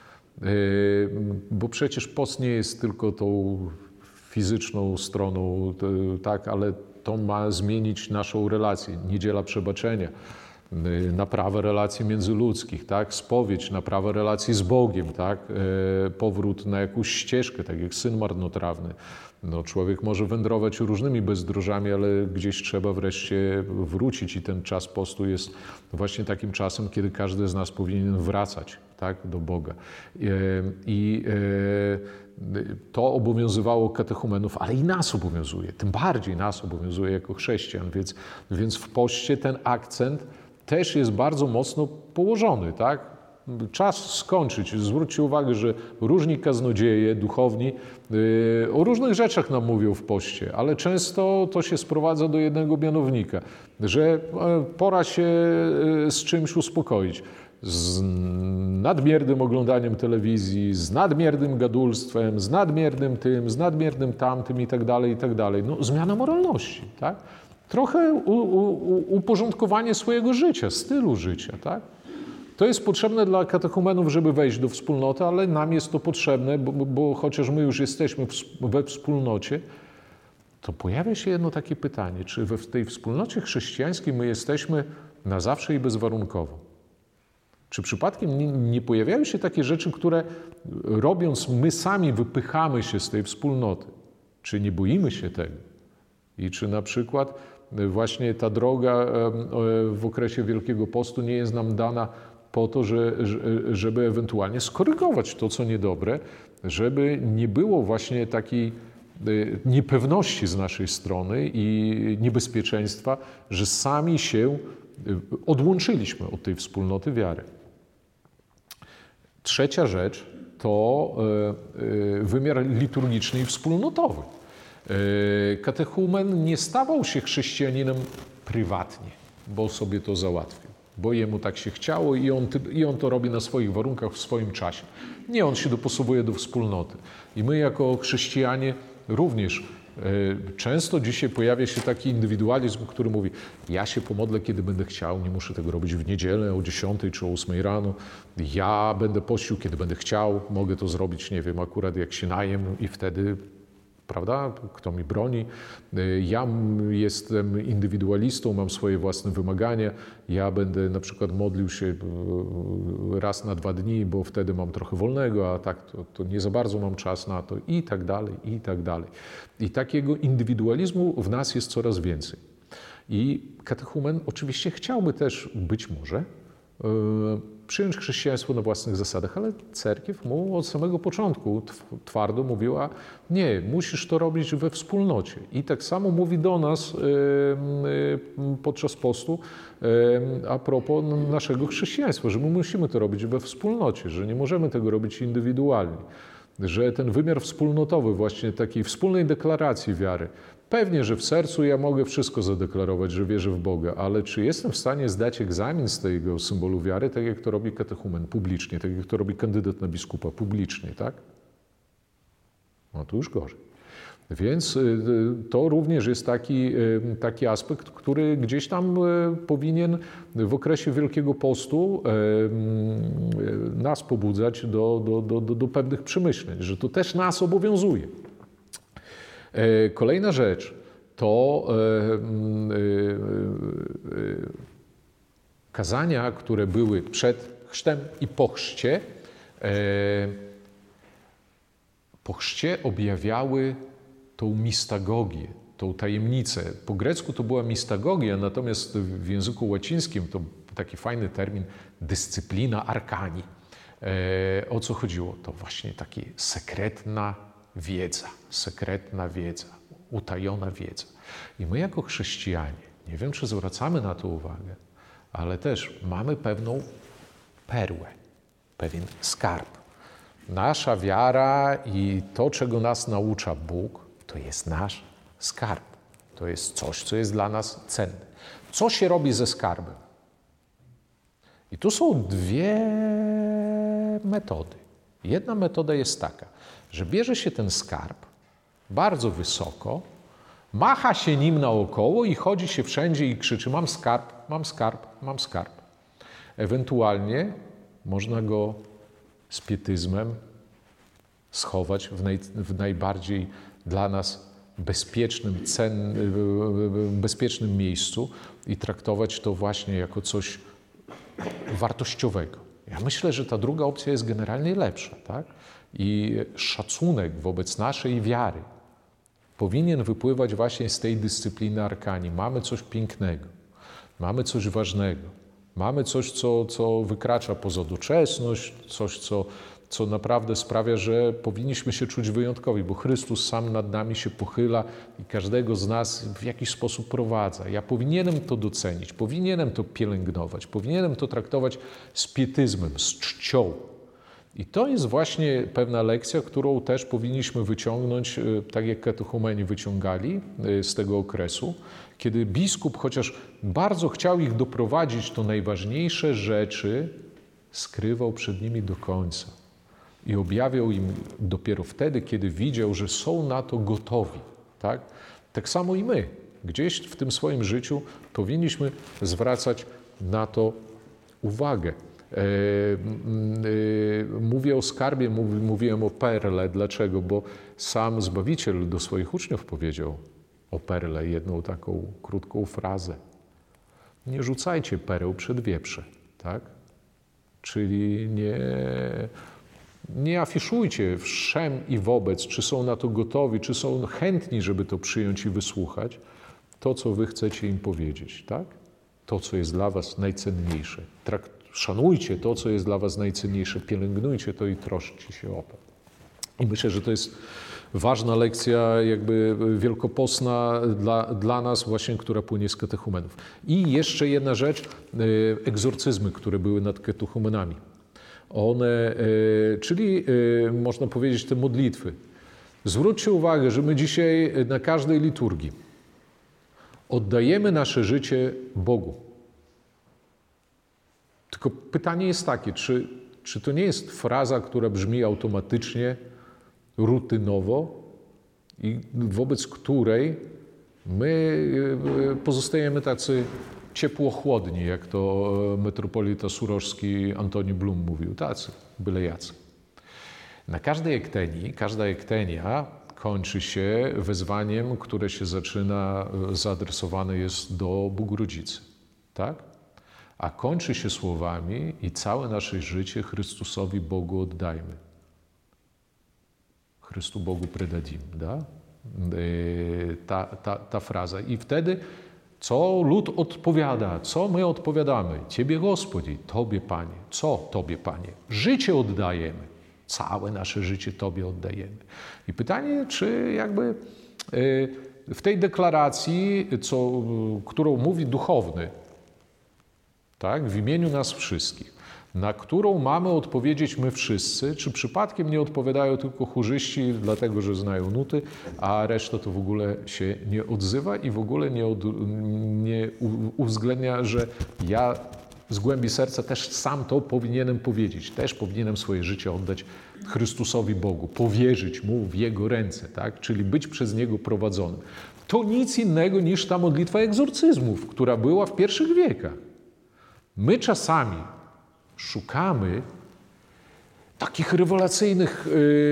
Bo przecież post nie jest tylko tą fizyczną stroną, tak, ale to ma zmienić naszą relację. Niedziela przebaczenia, naprawę relacji międzyludzkich, tak? Spowiedź, naprawę relacji z Bogiem, tak? Powrót na jakąś ścieżkę, tak jak syn marnotrawny. No, człowiek może wędrować różnymi bezdrożami, ale gdzieś trzeba wreszcie wrócić i ten czas postu jest właśnie takim czasem, kiedy każdy z nas powinien wracać, tak? Do Boga. To obowiązywało katechumenów, ale i nas obowiązuje, tym bardziej nas obowiązuje jako chrześcijan, więc w poście ten akcent też jest bardzo mocno położony, tak? Czas skończyć. Zwróćcie uwagę, że różni kaznodzieje, duchowni o różnych rzeczach nam mówią w poście, ale często to się sprowadza do jednego mianownika, że pora się z czymś uspokoić. Z nadmiernym oglądaniem telewizji, z nadmiernym gadulstwem, z nadmiernym tym, z nadmiernym tamtym i tak dalej. No, zmiana moralności, tak? Trochę uporządkowanie swojego życia, stylu życia, tak? To jest potrzebne dla katechumenów, żeby wejść do wspólnoty, ale nam jest to potrzebne, bo chociaż my już jesteśmy we wspólnocie, to pojawia się jedno takie pytanie, czy w tej wspólnocie chrześcijańskiej my jesteśmy na zawsze i bezwarunkowo? Czy przypadkiem nie pojawiają się takie rzeczy, które robiąc my sami wypychamy się z tej wspólnoty? Czy nie boimy się tego? I czy na przykład właśnie ta droga w okresie Wielkiego Postu nie jest nam dana po to, żeby ewentualnie skorygować to, co niedobre, żeby nie było właśnie takiej niepewności z naszej strony i niebezpieczeństwa, że sami się odłączyliśmy od tej wspólnoty wiary. Trzecia rzecz to wymiar liturgiczny i wspólnotowy. Katechumen nie stawał się chrześcijaninem prywatnie, bo sobie to załatwił, bo jemu tak się chciało i on to robi na swoich warunkach, w swoim czasie. Nie, on się dopasowuje do wspólnoty. I my jako chrześcijanie również Często dzisiaj pojawia się taki indywidualizm, który mówi, ja się pomodlę, kiedy będę chciał, nie muszę tego robić w niedzielę o 10 czy o 8 rano. Ja będę pościł, kiedy będę chciał, mogę to zrobić, nie wiem, akurat jak się najem i wtedy, prawda, kto mi broni. Ja jestem indywidualistą, mam swoje własne wymagania. Ja będę na przykład modlił się raz na 2 dni, bo wtedy mam trochę wolnego, a tak to nie za bardzo mam czas na to i tak dalej, i tak dalej. I takiego indywidualizmu w nas jest coraz więcej. I katechumen oczywiście chciałby też być może przyjąć chrześcijaństwo na własnych zasadach, ale cerkiew mu od samego początku twardo mówiła, nie, musisz to robić we wspólnocie. I tak samo mówi do nas podczas postu a propos naszego chrześcijaństwa, że my musimy to robić we wspólnocie, że nie możemy tego robić indywidualnie, że ten wymiar wspólnotowy, właśnie takiej wspólnej deklaracji wiary, pewnie, że w sercu ja mogę wszystko zadeklarować, że wierzę w Boga, ale czy jestem w stanie zdać egzamin z tego symbolu wiary, tak jak to robi katechumen publicznie, tak jak to robi kandydat na biskupa publicznie, tak? No to już gorzej. Więc to również jest taki aspekt, który gdzieś tam powinien w okresie Wielkiego Postu nas pobudzać do pewnych przemyśleń, że to też nas obowiązuje. Kolejna rzecz to kazania, które były przed chrztem i po chrzcie. Po chrzcie objawiały tą mistagogię, tą tajemnicę. Po grecku to była mistagogia, natomiast w języku łacińskim to taki fajny termin dyscyplina arcani. O co chodziło? To właśnie taka sekretna wiedza, utajona wiedza. I my jako chrześcijanie, nie wiem, czy zwracamy na to uwagę, ale też mamy pewną perłę, pewien skarb. Nasza wiara i to, czego nas naucza Bóg, to jest nasz skarb. To jest coś, co jest dla nas cenne. Co się robi ze skarbem? I tu są 2 metody. Jedna metoda jest taka, że bierze się ten skarb bardzo wysoko, macha się nim naokoło i chodzi się wszędzie i krzyczy: mam skarb, mam skarb, mam skarb. Ewentualnie można go z pietyzmem schować w najbardziej dla nas bezpiecznym miejscu i traktować to właśnie jako coś wartościowego. Ja myślę, że ta druga opcja jest generalnie lepsza, tak? I szacunek wobec naszej wiary powinien wypływać właśnie z tej dyscypliny arkani. Mamy coś pięknego, mamy coś ważnego, mamy coś, co wykracza poza doczesność, coś, co naprawdę sprawia, że powinniśmy się czuć wyjątkowi, bo Chrystus sam nad nami się pochyla i każdego z nas w jakiś sposób prowadza. Ja powinienem to docenić, powinienem to pielęgnować, powinienem to traktować z pietyzmem, z czcią. I to jest właśnie pewna lekcja, którą też powinniśmy wyciągnąć, tak jak katechumeni wyciągali z tego okresu, kiedy biskup, chociaż bardzo chciał ich doprowadzić, to najważniejsze rzeczy skrywał przed nimi do końca. I objawiał im dopiero wtedy, kiedy widział, że są na to gotowi. Tak? Tak samo i my. Gdzieś w tym swoim życiu powinniśmy zwracać na to uwagę. Mówię o skarbie, mówiłem o perle. Dlaczego? Bo sam Zbawiciel do swoich uczniów powiedział o perle jedną taką krótką frazę. Nie rzucajcie pereł przed wieprze. Tak? Czyli nie afiszujcie wszem i wobec, czy są na to gotowi, czy są chętni, żeby to przyjąć i wysłuchać, to, co wy chcecie im powiedzieć, tak? To, co jest dla was najcenniejsze. Szanujcie to, co jest dla was najcenniejsze, pielęgnujcie to i troszczcie się o to. I myślę, że to jest ważna lekcja jakby wielkopostna dla nas właśnie, która płynie z katechumenów. I jeszcze jedna rzecz, egzorcyzmy, które były nad katechumenami. Czyli można powiedzieć te modlitwy. Zwróćcie uwagę, że my dzisiaj na każdej liturgii oddajemy nasze życie Bogu. Tylko pytanie jest takie, czy to nie jest fraza, która brzmi automatycznie, rutynowo i wobec której my pozostajemy tacy ciepło-chłodni, jak to metropolita suroszski Antoni Blum mówił, tacy, byle jacy. Na każdej ektenii, każda ektenia kończy się wezwaniem, które się zaczyna, zaadresowane jest do Bóg Rodzicy, tak? A kończy się słowami i całe nasze życie Chrystusowi Bogu oddajmy. Chrystu Bogu predadim, da? Ta fraza. I wtedy co lud odpowiada? Co my odpowiadamy? Ciebie, Gospodzi, Tobie, Panie. Co Tobie, Panie? Życie oddajemy. Całe nasze życie Tobie oddajemy. I pytanie, czy jakby w tej deklaracji, którą mówi duchowny, tak, w imieniu nas wszystkich, na którą mamy odpowiedzieć my wszyscy, czy przypadkiem nie odpowiadają tylko chórzyści, dlatego że znają nuty, a reszta to w ogóle się nie odzywa i w ogóle nie uwzględnia, że ja z głębi serca też sam to powinienem powiedzieć. Też powinienem swoje życie oddać Chrystusowi Bogu, powierzyć Mu w Jego ręce, tak? Czyli być przez Niego prowadzonym. To nic innego niż ta modlitwa egzorcyzmów, która była w pierwszych wiekach. My czasami szukamy takich rewelacyjnych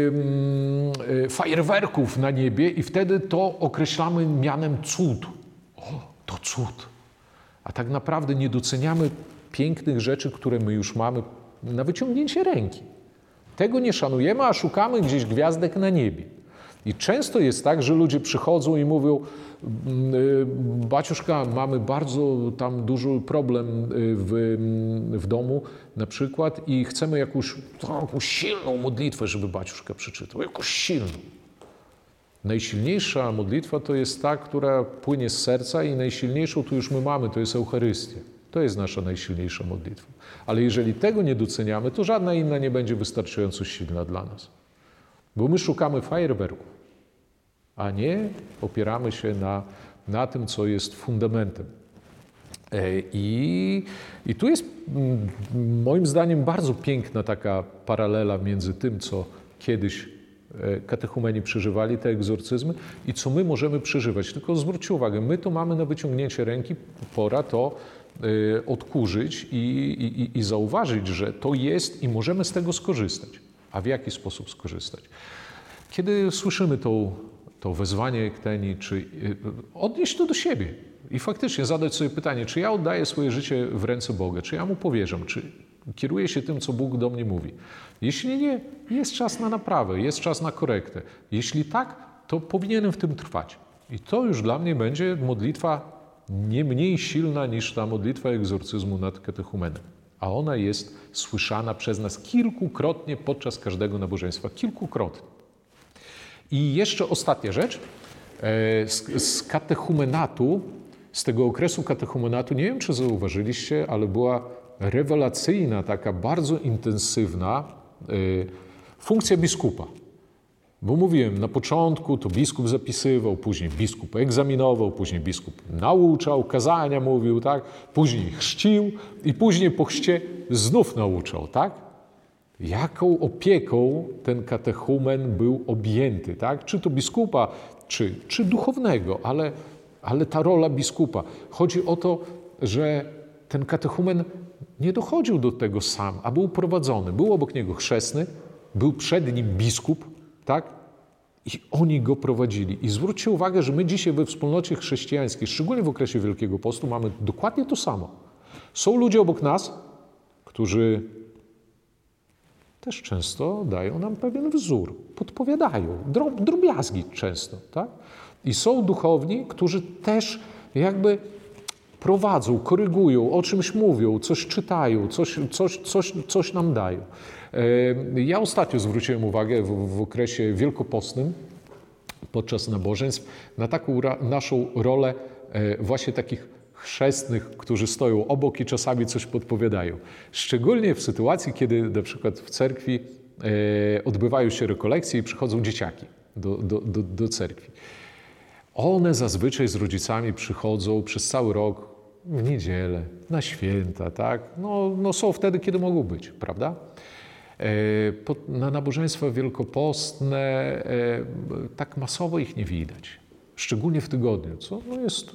fajerwerków na niebie i wtedy to określamy mianem cud. O, to cud. A tak naprawdę nie doceniamy pięknych rzeczy, które my już mamy na wyciągnięcie ręki. Tego nie szanujemy, a szukamy gdzieś gwiazdek na niebie. I często jest tak, że ludzie przychodzą i mówią: baciuszka, mamy bardzo tam duży problem w domu na przykład i chcemy jakąś silną modlitwę, żeby baciuszka przeczytał. Jakąś silną. Najsilniejsza modlitwa to jest ta, która płynie z serca i najsilniejszą tu już my mamy, to jest Eucharystia. To jest nasza najsilniejsza modlitwa. Ale jeżeli tego nie doceniamy, to żadna inna nie będzie wystarczająco silna dla nas. Bo my szukamy fajerwerków, a nie opieramy się na tym, co jest fundamentem. I tu jest moim zdaniem bardzo piękna taka paralela między tym, co kiedyś katechumeni przeżywali, te egzorcyzmy, i co my możemy przeżywać. Tylko zwróćcie uwagę, my to mamy na wyciągnięcie ręki, pora to odkurzyć i zauważyć, że to jest i możemy z tego skorzystać. A w jaki sposób skorzystać? Kiedy słyszymy to wezwanie ekteni, czy odnieść to do siebie i faktycznie zadać sobie pytanie, czy ja oddaję swoje życie w ręce Boga, czy ja Mu powierzam, czy kieruję się tym, co Bóg do mnie mówi. Jeśli nie, jest czas na naprawę, jest czas na korektę. Jeśli tak, to powinienem w tym trwać. I to już dla mnie będzie modlitwa nie mniej silna niż ta modlitwa egzorcyzmu nad katechumenem. A ona jest słyszana przez nas kilkukrotnie podczas każdego nabożeństwa. Kilkukrotnie. I jeszcze ostatnia rzecz. Z katechumenatu, z tego okresu katechumenatu, nie wiem, czy zauważyliście, ale była rewelacyjna, taka bardzo intensywna funkcja biskupa. Bo mówiłem, na początku to biskup zapisywał, później biskup egzaminował, później biskup nauczał, kazania mówił, tak? Później chrzcił i później po chrzcie znów nauczał, tak? Jaką opieką ten katechumen był objęty, tak? Czy to biskupa, czy duchownego, ale ta rola biskupa. Chodzi o to, że ten katechumen nie dochodził do tego sam, a był prowadzony. Był obok niego chrzestny, był przed nim biskup, tak? I oni go prowadzili. I zwróćcie uwagę, że my dzisiaj we wspólnocie chrześcijańskiej, szczególnie w okresie Wielkiego Postu, mamy dokładnie to samo. Są ludzie obok nas, którzy też często dają nam pewien wzór, podpowiadają, drobiazgi często, tak? I są duchowni, którzy też jakby prowadzą, korygują, o czymś mówią, coś czytają, coś nam dają. Ja ostatnio zwróciłem uwagę w okresie wielkopostnym, podczas nabożeństw, na taką naszą rolę właśnie takich chrzestnych, którzy stoją obok i czasami coś podpowiadają. Szczególnie w sytuacji, kiedy na przykład w cerkwi odbywają się rekolekcje i przychodzą dzieciaki do cerkwi. One zazwyczaj z rodzicami przychodzą przez cały rok w niedzielę, na święta, tak? No są wtedy, kiedy mogą być, prawda? Na nabożeństwa wielkopostne tak masowo ich nie widać. Szczególnie w tygodniu, co jest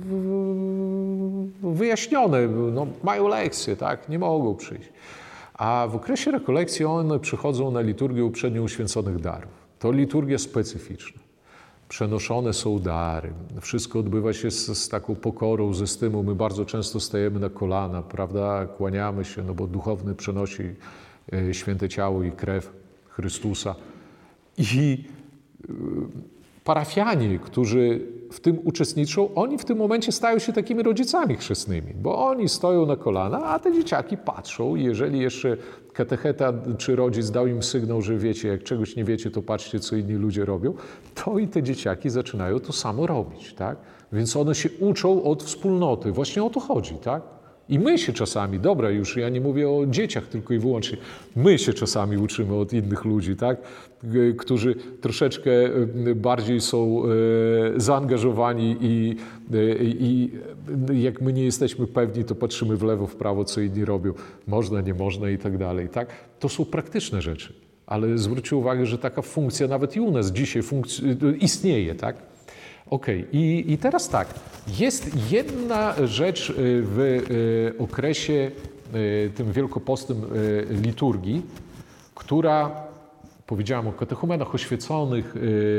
wyjaśnione. Mają lekcje, tak? Nie mogą przyjść. A w okresie rekolekcji one przychodzą na liturgię uprzednio uświęconych darów. To liturgia specyficzna. Przenoszone są dary. Wszystko odbywa się z taką pokorą, ze stymą. My bardzo często stajemy na kolana, prawda? Kłaniamy się, bo duchowny przenosi święte ciało i krew Chrystusa. I parafianie, którzy w tym uczestniczą, oni w tym momencie stają się takimi rodzicami chrzestnymi, bo oni stoją na kolana, a te dzieciaki patrzą. Jeżeli jeszcze katecheta czy rodzic dał im sygnał, że wiecie, jak czegoś nie wiecie, to patrzcie, co inni ludzie robią, to i te dzieciaki zaczynają to samo robić, tak? Więc one się uczą od wspólnoty. Właśnie o to chodzi, tak? I my się czasami, dobra, już ja nie mówię o dzieciach tylko i wyłącznie, my się czasami uczymy od innych ludzi, tak? Którzy troszeczkę bardziej są zaangażowani i jak my nie jesteśmy pewni, to patrzymy w lewo, w prawo, co inni robią. Można, nie można i tak dalej, tak? To są praktyczne rzeczy, ale zwróćcie uwagę, że taka funkcja nawet i u nas dzisiaj istnieje, tak? Okej. I teraz tak, jest jedna rzecz w okresie tym wielkopostnym liturgii, która, powiedziałem o katechumenach oświeconych,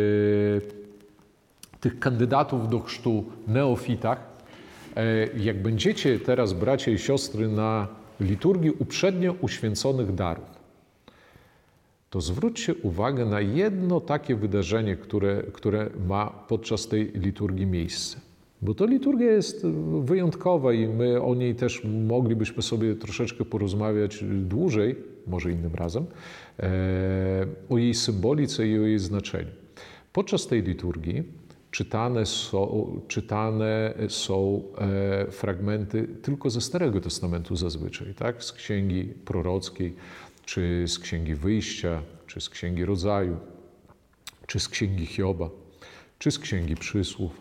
tych kandydatów do chrztu neofitach. Jak będziecie teraz, bracia i siostry, na liturgii uprzednio uświęconych darów, to zwróćcie uwagę na jedno takie wydarzenie, które ma podczas tej liturgii miejsce. Bo to liturgia jest wyjątkowa i my o niej też moglibyśmy sobie troszeczkę porozmawiać dłużej, może innym razem, o jej symbolice i o jej znaczeniu. Podczas tej liturgii czytane są fragmenty tylko ze Starego Testamentu zazwyczaj, tak? Z Księgi Prorockiej, czy z Księgi Wyjścia, czy z Księgi Rodzaju, czy z Księgi Hioba, czy z Księgi Przysłów.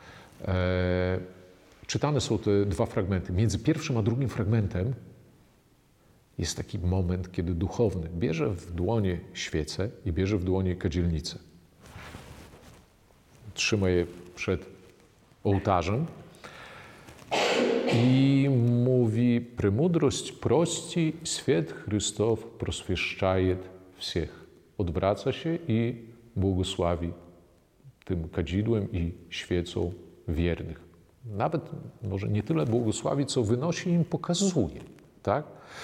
Czytane są te dwa fragmenty. Między pierwszym a drugim fragmentem jest taki moment, kiedy duchowny bierze w dłonie świecę i bierze w dłonie kadzielnicę. Trzyma je przed ołtarzem i mówi: «Премудрость прости, свет Христов просвещает всех». Odwraca się i błogosławi tym kadzidłem i świecą wiernych. Nawet może nie tyle błogosławi, co wynosi im, pokazuje. Tak?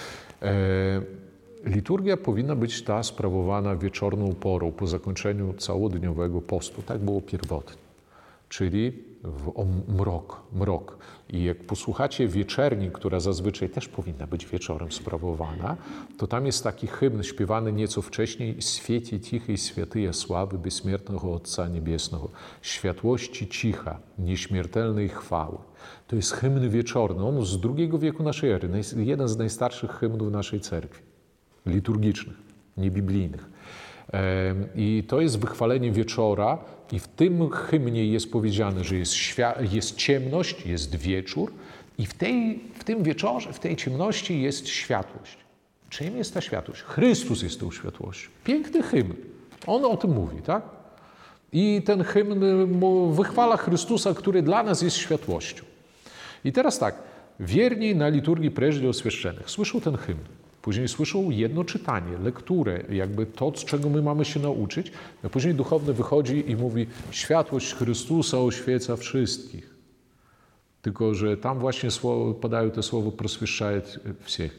Liturgia powinna być ta sprawowana wieczorną porą, po zakończeniu całodniowego postu. Tak było pierwotnie. Czyli mrok. I jak posłuchacie wieczerni, która zazwyczaj też powinna być wieczorem sprawowana, to tam jest taki hymn śpiewany nieco wcześniej: «Świecie cichej świętyja sławy bezśmiertnego Otca Niebiesnego, światłości cicha, nieśmiertelnej chwały». To jest hymn wieczorny, on z II wieku naszej ery, jeden z najstarszych hymnów naszej cerkwi, liturgicznych, niebiblijnych. I to jest wychwalenie wieczora i w tym hymnie jest powiedziane, że jest ciemność, jest wieczór i w tym wieczorze, w tej ciemności jest światłość. Czym jest ta światłość? Chrystus jest tą światłością. Piękny hymn. On o tym mówi, tak? I ten hymn wychwala Chrystusa, który dla nas jest światłością. I teraz tak, wierni na liturgii preźli oswieszczonych słyszą ten hymn. Później słyszą jedno czytanie, lekturę, jakby to, z czego my mamy się nauczyć. A później duchowny wychodzi i mówi: światłość Chrystusa oświeca wszystkich. Tylko że tam właśnie padają te słowo «просвещает всех».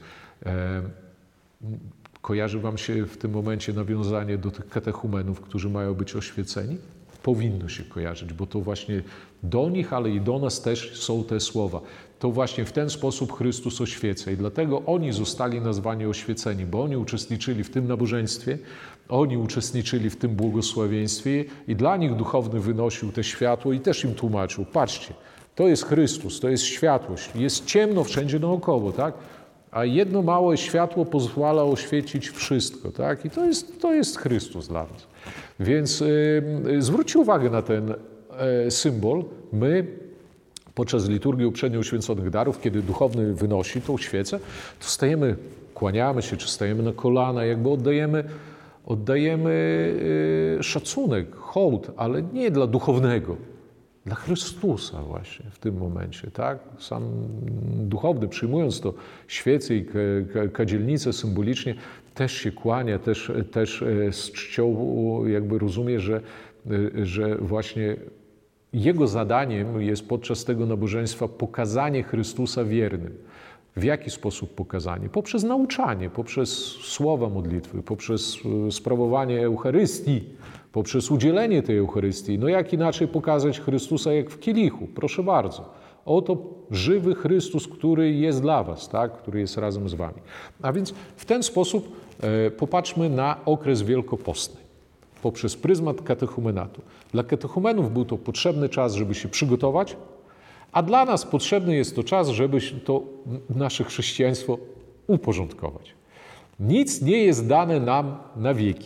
Kojarzy wam się w tym momencie nawiązanie do tych katechumenów, którzy mają być oświeceni? Powinno się kojarzyć, bo to właśnie do nich, ale i do nas też są te słowa. To właśnie w ten sposób Chrystus oświeca i dlatego oni zostali nazwani oświeceni, bo oni uczestniczyli w tym nabożeństwie, oni uczestniczyli w tym błogosławieństwie i dla nich duchowny wynosił te światło i też im tłumaczył: patrzcie, to jest Chrystus, to jest światłość, jest ciemno wszędzie naokoło, tak? A jedno małe światło pozwala oświecić wszystko, tak? I to jest Chrystus dla nas. Więc zwróćcie uwagę na ten symbol. My podczas liturgii uprzednio uświęconych darów, kiedy duchowny wynosi tą świecę, to stajemy kłaniamy się, czy stajemy na kolana, jakby oddajemy szacunek, hołd, ale nie dla duchownego, dla Chrystusa właśnie w tym momencie, tak? Sam duchowny, przyjmując to świece i kadzielnice symbolicznie, też się kłania, też z czcią jakby rozumie, że właśnie jego zadaniem jest podczas tego nabożeństwa pokazanie Chrystusa wiernym. W jaki sposób pokazanie? Poprzez nauczanie, poprzez słowa modlitwy, poprzez sprawowanie Eucharystii, poprzez udzielenie tej Eucharystii. No jak inaczej pokazać Chrystusa jak w kielichu? Proszę bardzo. Oto żywy Chrystus, który jest dla was, tak? Który jest razem z wami. A więc w ten sposób popatrzmy na okres wielkopostny poprzez pryzmat katechumenatu. Dla katechumenów był to potrzebny czas, żeby się przygotować, a dla nas potrzebny jest to czas, żeby to nasze chrześcijaństwo uporządkować. Nic nie jest dane nam na wieki.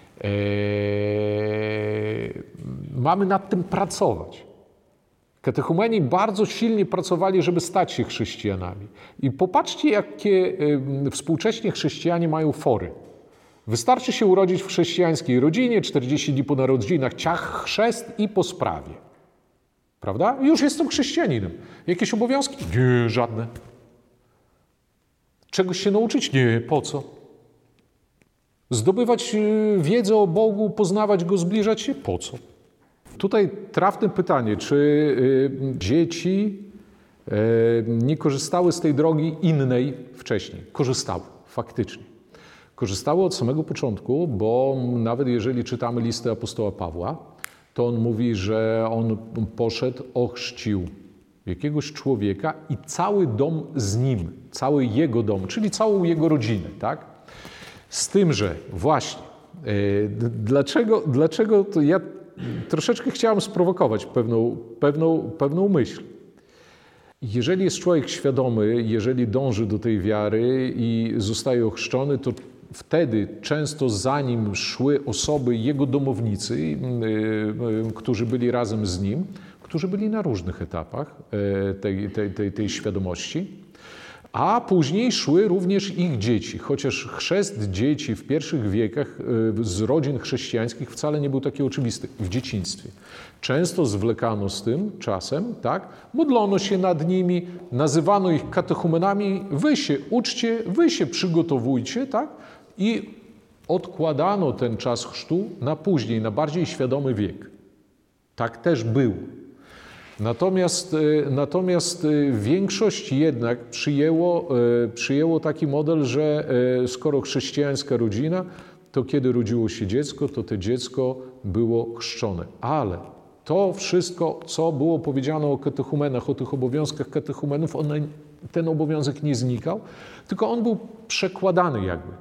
Mamy nad tym pracować. Katechumeni bardzo silnie pracowali, żeby stać się chrześcijanami. I popatrzcie, jakie współcześnie chrześcijanie mają fory. Wystarczy się urodzić w chrześcijańskiej rodzinie, 40 dni po narodzinach, ciach, chrzest i po sprawie. Prawda? Już jestem chrześcijaninem. Jakieś obowiązki? Nie, żadne. Czegoś się nauczyć? Nie, po co? Zdobywać wiedzę o Bogu, poznawać Go, zbliżać się? Po co? Tutaj trafne pytanie, czy dzieci nie korzystały z tej drogi innej wcześniej? Korzystały, faktycznie. Korzystały od samego początku, bo nawet jeżeli czytamy listy apostoła Pawła, to on mówi, że on poszedł, ochrzcił jakiegoś człowieka i cały dom z nim, cały jego dom, czyli całą jego rodzinę, tak? Z tym, że właśnie, dlaczego to ja troszeczkę chciałem sprowokować pewną myśl. Jeżeli jest człowiek świadomy, jeżeli dąży do tej wiary i zostaje ochrzczony, to wtedy często za nim szły osoby, jego domownicy, którzy byli razem z nim, którzy byli na różnych etapach tej świadomości, a później szły również ich dzieci, chociaż chrzest dzieci w pierwszych wiekach z rodzin chrześcijańskich wcale nie był taki oczywisty w dzieciństwie. Często zwlekano z tym czasem, tak? Modlono się nad nimi, nazywano ich katechumenami, wy się uczcie, wy się przygotowujcie, tak? I odkładano ten czas chrztu na później, na bardziej świadomy wiek. Tak też było. Natomiast większość jednak przyjęło taki model, że skoro chrześcijańska rodzina, to kiedy rodziło się dziecko, to to dziecko było chrzczone. Ale to wszystko, co było powiedziane o katechumenach, o tych obowiązkach katechumenów, ten obowiązek nie znikał, tylko on był przekładany jakby.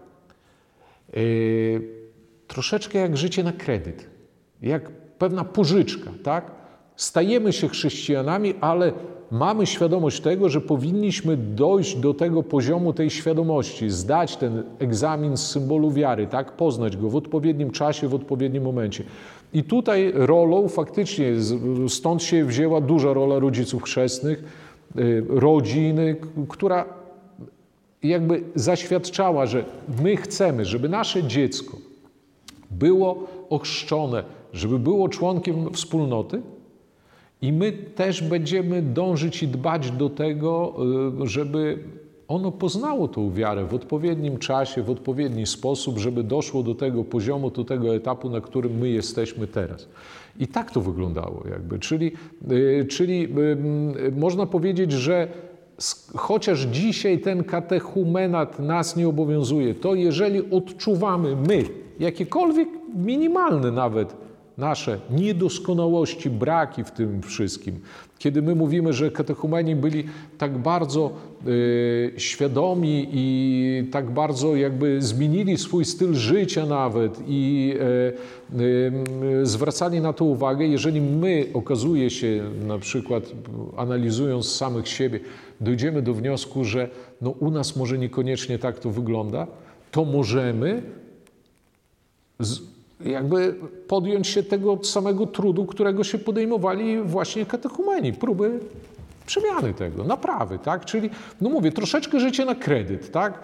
Troszeczkę jak życie na kredyt, jak pewna pożyczka, tak? Stajemy się chrześcijanami, ale mamy świadomość tego, że powinniśmy dojść do tego poziomu tej świadomości, zdać ten egzamin z symbolu wiary, tak? Poznać go w odpowiednim czasie, w odpowiednim momencie. I tutaj rolą faktycznie, stąd się wzięła duża rola rodziców chrzestnych, rodziny, która jakby zaświadczała, że my chcemy, żeby nasze dziecko było ochrzczone, żeby było członkiem wspólnoty i my też będziemy dążyć i dbać do tego, żeby ono poznało tą wiarę w odpowiednim czasie, w odpowiedni sposób, żeby doszło do tego poziomu, do tego etapu, na którym my jesteśmy teraz. I tak to wyglądało jakby. Czyli można powiedzieć, że chociaż dzisiaj ten katechumenat nas nie obowiązuje, to jeżeli odczuwamy my jakiekolwiek minimalne nawet nasze niedoskonałości, braki w tym wszystkim, kiedy my mówimy, że katechumeni byli tak bardzo świadomi i tak bardzo jakby zmienili swój styl życia nawet i zwracali na to uwagę, jeżeli my, okazuje się, na przykład analizując samych siebie, dojdziemy do wniosku, że no u nas może niekoniecznie tak to wygląda, to możemy jakby podjąć się tego samego trudu, którego się podejmowali właśnie katechumeni, próby przemiany tego, naprawy, tak? Czyli, no mówię, troszeczkę życie na kredyt, tak?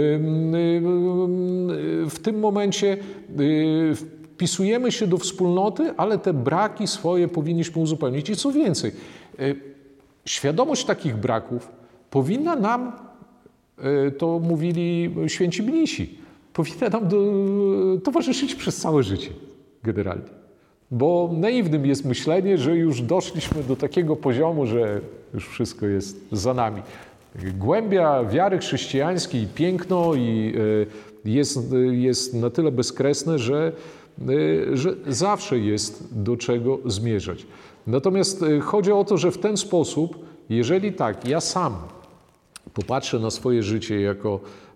W tym momencie wpisujemy się do wspólnoty, ale te braki swoje powinniśmy uzupełnić. I co więcej, świadomość takich braków powinna nam, to mówili święci mnisi, powinna nam towarzyszyć przez całe życie, generalnie. Bo naiwnym jest myślenie, że już doszliśmy do takiego poziomu, że już wszystko jest za nami. Głębia wiary chrześcijańskiej, piękno i jest na tyle bezkresne, że zawsze jest do czego zmierzać. Natomiast chodzi o to, że w ten sposób, jeżeli tak, ja sam popatrzę na swoje życie jako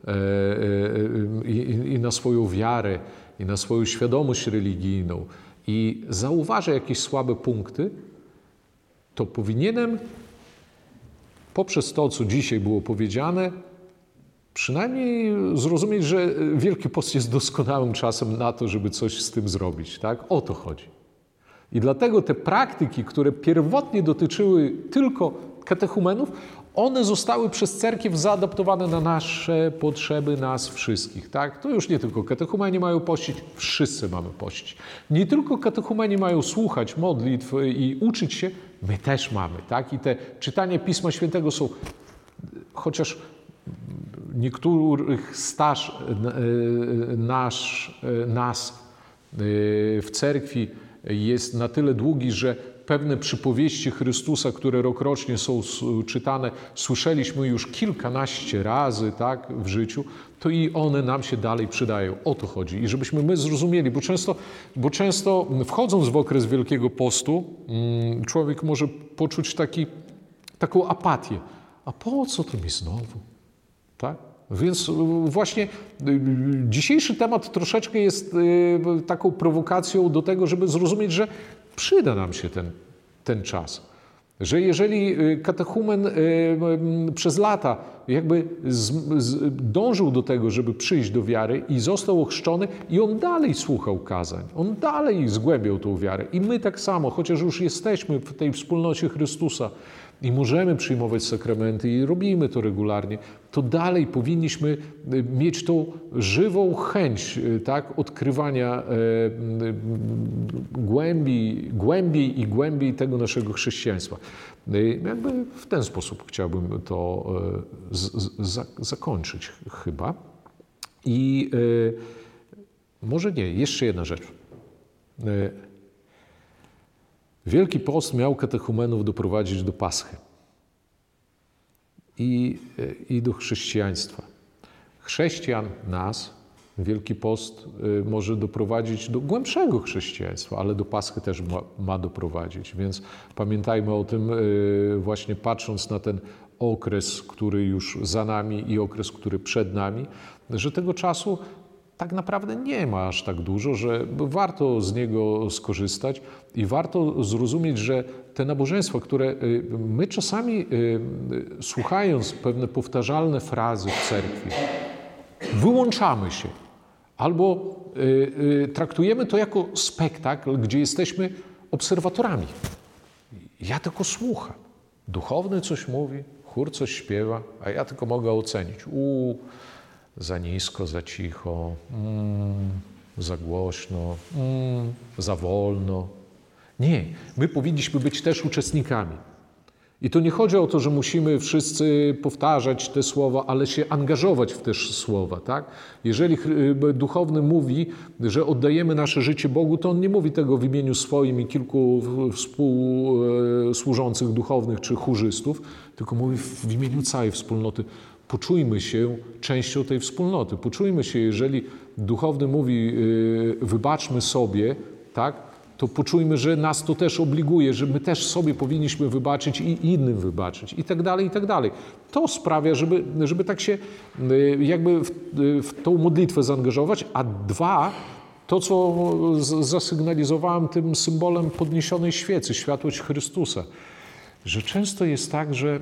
i na swoją wiarę, i na swoją świadomość religijną i zauważę jakieś słabe punkty, to powinienem poprzez to, co dzisiaj było powiedziane, przynajmniej zrozumieć, że Wielki Post jest doskonałym czasem na to, żeby coś z tym zrobić. Tak? O to chodzi. I dlatego te praktyki, które pierwotnie dotyczyły tylko katechumenów, one zostały przez cerkiew zaadaptowane na nasze potrzeby, nas wszystkich. Tak? To już nie tylko katechumeni mają pościć, wszyscy mamy pościć. Nie tylko katechumeni mają słuchać modlitw i uczyć się, my też mamy. Tak? I te czytanie Pisma Świętego są, chociaż niektórych staż nas w cerkwi jest na tyle długi, że pewne przypowieści Chrystusa, które rokrocznie są czytane, słyszeliśmy już kilkanaście razy, tak, w życiu, to i one nam się dalej przydają. O to chodzi. I żebyśmy my zrozumieli, bo często wchodząc w okres Wielkiego Postu, człowiek może poczuć taką apatię. A po co to mi znowu? Tak? Więc właśnie dzisiejszy temat troszeczkę jest taką prowokacją do tego, żeby zrozumieć, że przyda nam się ten czas. Że jeżeli katechumen przez lata jakby dążył do tego, żeby przyjść do wiary i został ochrzczony i on dalej słuchał kazań, on dalej zgłębiał tą wiarę. I my tak samo, chociaż już jesteśmy w tej wspólnocie Chrystusa i możemy przyjmować sakramenty i robimy to regularnie, to dalej powinniśmy mieć tą żywą chęć, tak, odkrywania głębiej i głębiej tego naszego chrześcijaństwa. Jakby w ten sposób chciałbym to zakończyć chyba. I może nie, jeszcze jedna rzecz. Wielki Post miał katechumenów doprowadzić do Paschy i do chrześcijaństwa. Chrześcijan, nas, Wielki Post może doprowadzić do głębszego chrześcijaństwa, ale do Paschy też ma doprowadzić. Więc pamiętajmy o tym właśnie patrząc na ten okres, który już za nami i okres, który przed nami, że tego czasu tak naprawdę nie ma aż tak dużo, że warto z niego skorzystać i warto zrozumieć, że te nabożeństwa, które my czasami słuchając pewne powtarzalne frazy w cerkwi, wyłączamy się albo traktujemy to jako spektakl, gdzie jesteśmy obserwatorami. Ja tylko słucham. Duchowny coś mówi, chór coś śpiewa, a ja tylko mogę ocenić. Za nisko, za cicho, za głośno, za wolno. Nie, my powinniśmy być też uczestnikami. I to nie chodzi o to, że musimy wszyscy powtarzać te słowa, ale się angażować w te słowa, tak? Jeżeli duchowny mówi, że oddajemy nasze życie Bogu, to on nie mówi tego w imieniu swoim i kilku współsłużących duchownych czy chórzystów, tylko mówi w imieniu całej wspólnoty. Poczujmy się częścią tej wspólnoty. Poczujmy się, jeżeli duchowny mówi wybaczmy sobie, tak, to poczujmy, że nas to też obliguje, że my też sobie powinniśmy wybaczyć i innym wybaczyć i tak dalej, i tak dalej. To sprawia, żeby tak się jakby w tą modlitwę zaangażować, a dwa, to co zasygnalizowałem tym symbolem podniesionej świecy, światłość Chrystusa, że często jest tak, że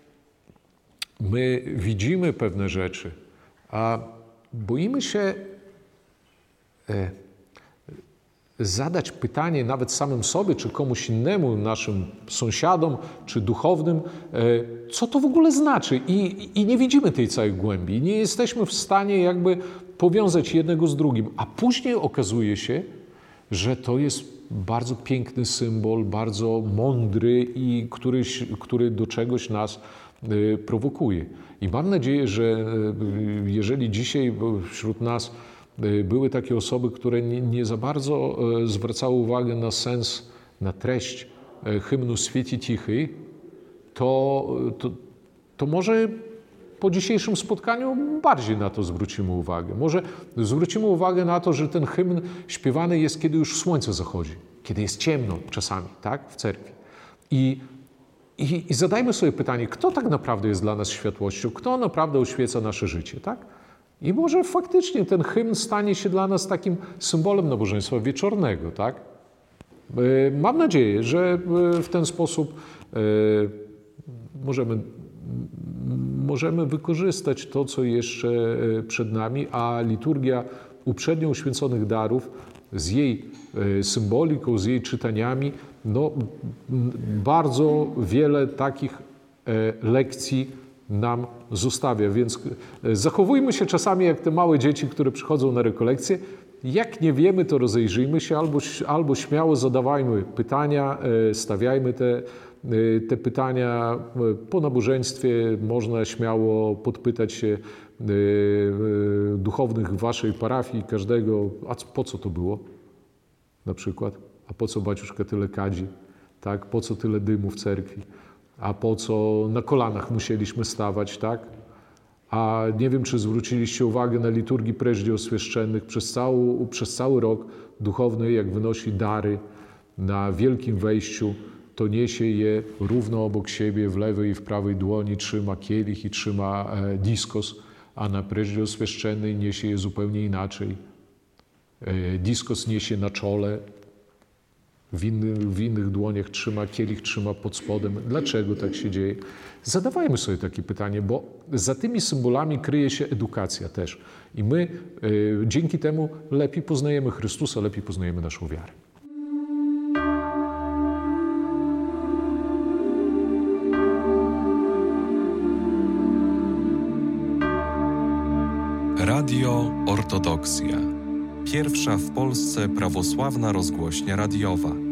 my widzimy pewne rzeczy, a boimy się zadać pytanie nawet samym sobie, czy komuś innemu, naszym sąsiadom, czy duchownym, co to w ogóle znaczy. I nie widzimy tej całej głębi. Nie jesteśmy w stanie jakby powiązać jednego z drugim. A później okazuje się, że to jest bardzo piękny symbol, bardzo mądry i który do czegoś nas prowokuje. I mam nadzieję, że jeżeli dzisiaj wśród nas były takie osoby, które nie za bardzo zwracały uwagę na sens, na treść hymnu Świeci Tichej, to może po dzisiejszym spotkaniu bardziej na to zwrócimy uwagę. Może zwrócimy uwagę na to, że ten hymn śpiewany jest, kiedy już słońce zachodzi, kiedy jest ciemno czasami, tak, w cerkwi. I zadajmy sobie pytanie, kto tak naprawdę jest dla nas światłością, kto naprawdę oświeca nasze życie, tak? I może faktycznie ten hymn stanie się dla nas takim symbolem nabożeństwa wieczornego, tak? Mam nadzieję, że w ten sposób możemy wykorzystać to, co jeszcze przed nami, a liturgia uprzednio uświęconych darów z jej symboliką, z jej czytaniami, bardzo wiele takich lekcji nam zostawia. Więc zachowujmy się czasami jak te małe dzieci, które przychodzą na rekolekcje. Jak nie wiemy, to rozejrzyjmy się albo śmiało zadawajmy pytania, stawiajmy te pytania. Po nabożeństwie można śmiało podpytać się duchownych w waszej parafii, każdego, a po co to było na przykład? A po co baciuszka tyle kadzi? Tak? Po co tyle dymu w cerkwi? A po co na kolanach musieliśmy stawać, tak? A nie wiem, czy zwróciliście uwagę na liturgii preździał świeszczennych. Przez cały rok duchowny, jak wynosi dary na wielkim wejściu, to niesie je równo obok siebie, w lewej i w prawej dłoni trzyma kielich i trzyma diskos, a na preździał świeszczenny niesie je zupełnie inaczej. Diskos niesie na czole, w innych dłoniach trzyma, kielich trzyma pod spodem. Dlaczego tak się dzieje? Zadawajmy sobie takie pytanie, bo za tymi symbolami kryje się edukacja też. I my dzięki temu lepiej poznajemy Chrystusa, lepiej poznajemy naszą wiarę. Radio Ortodoksja. Pierwsza w Polsce prawosławna rozgłośnia radiowa.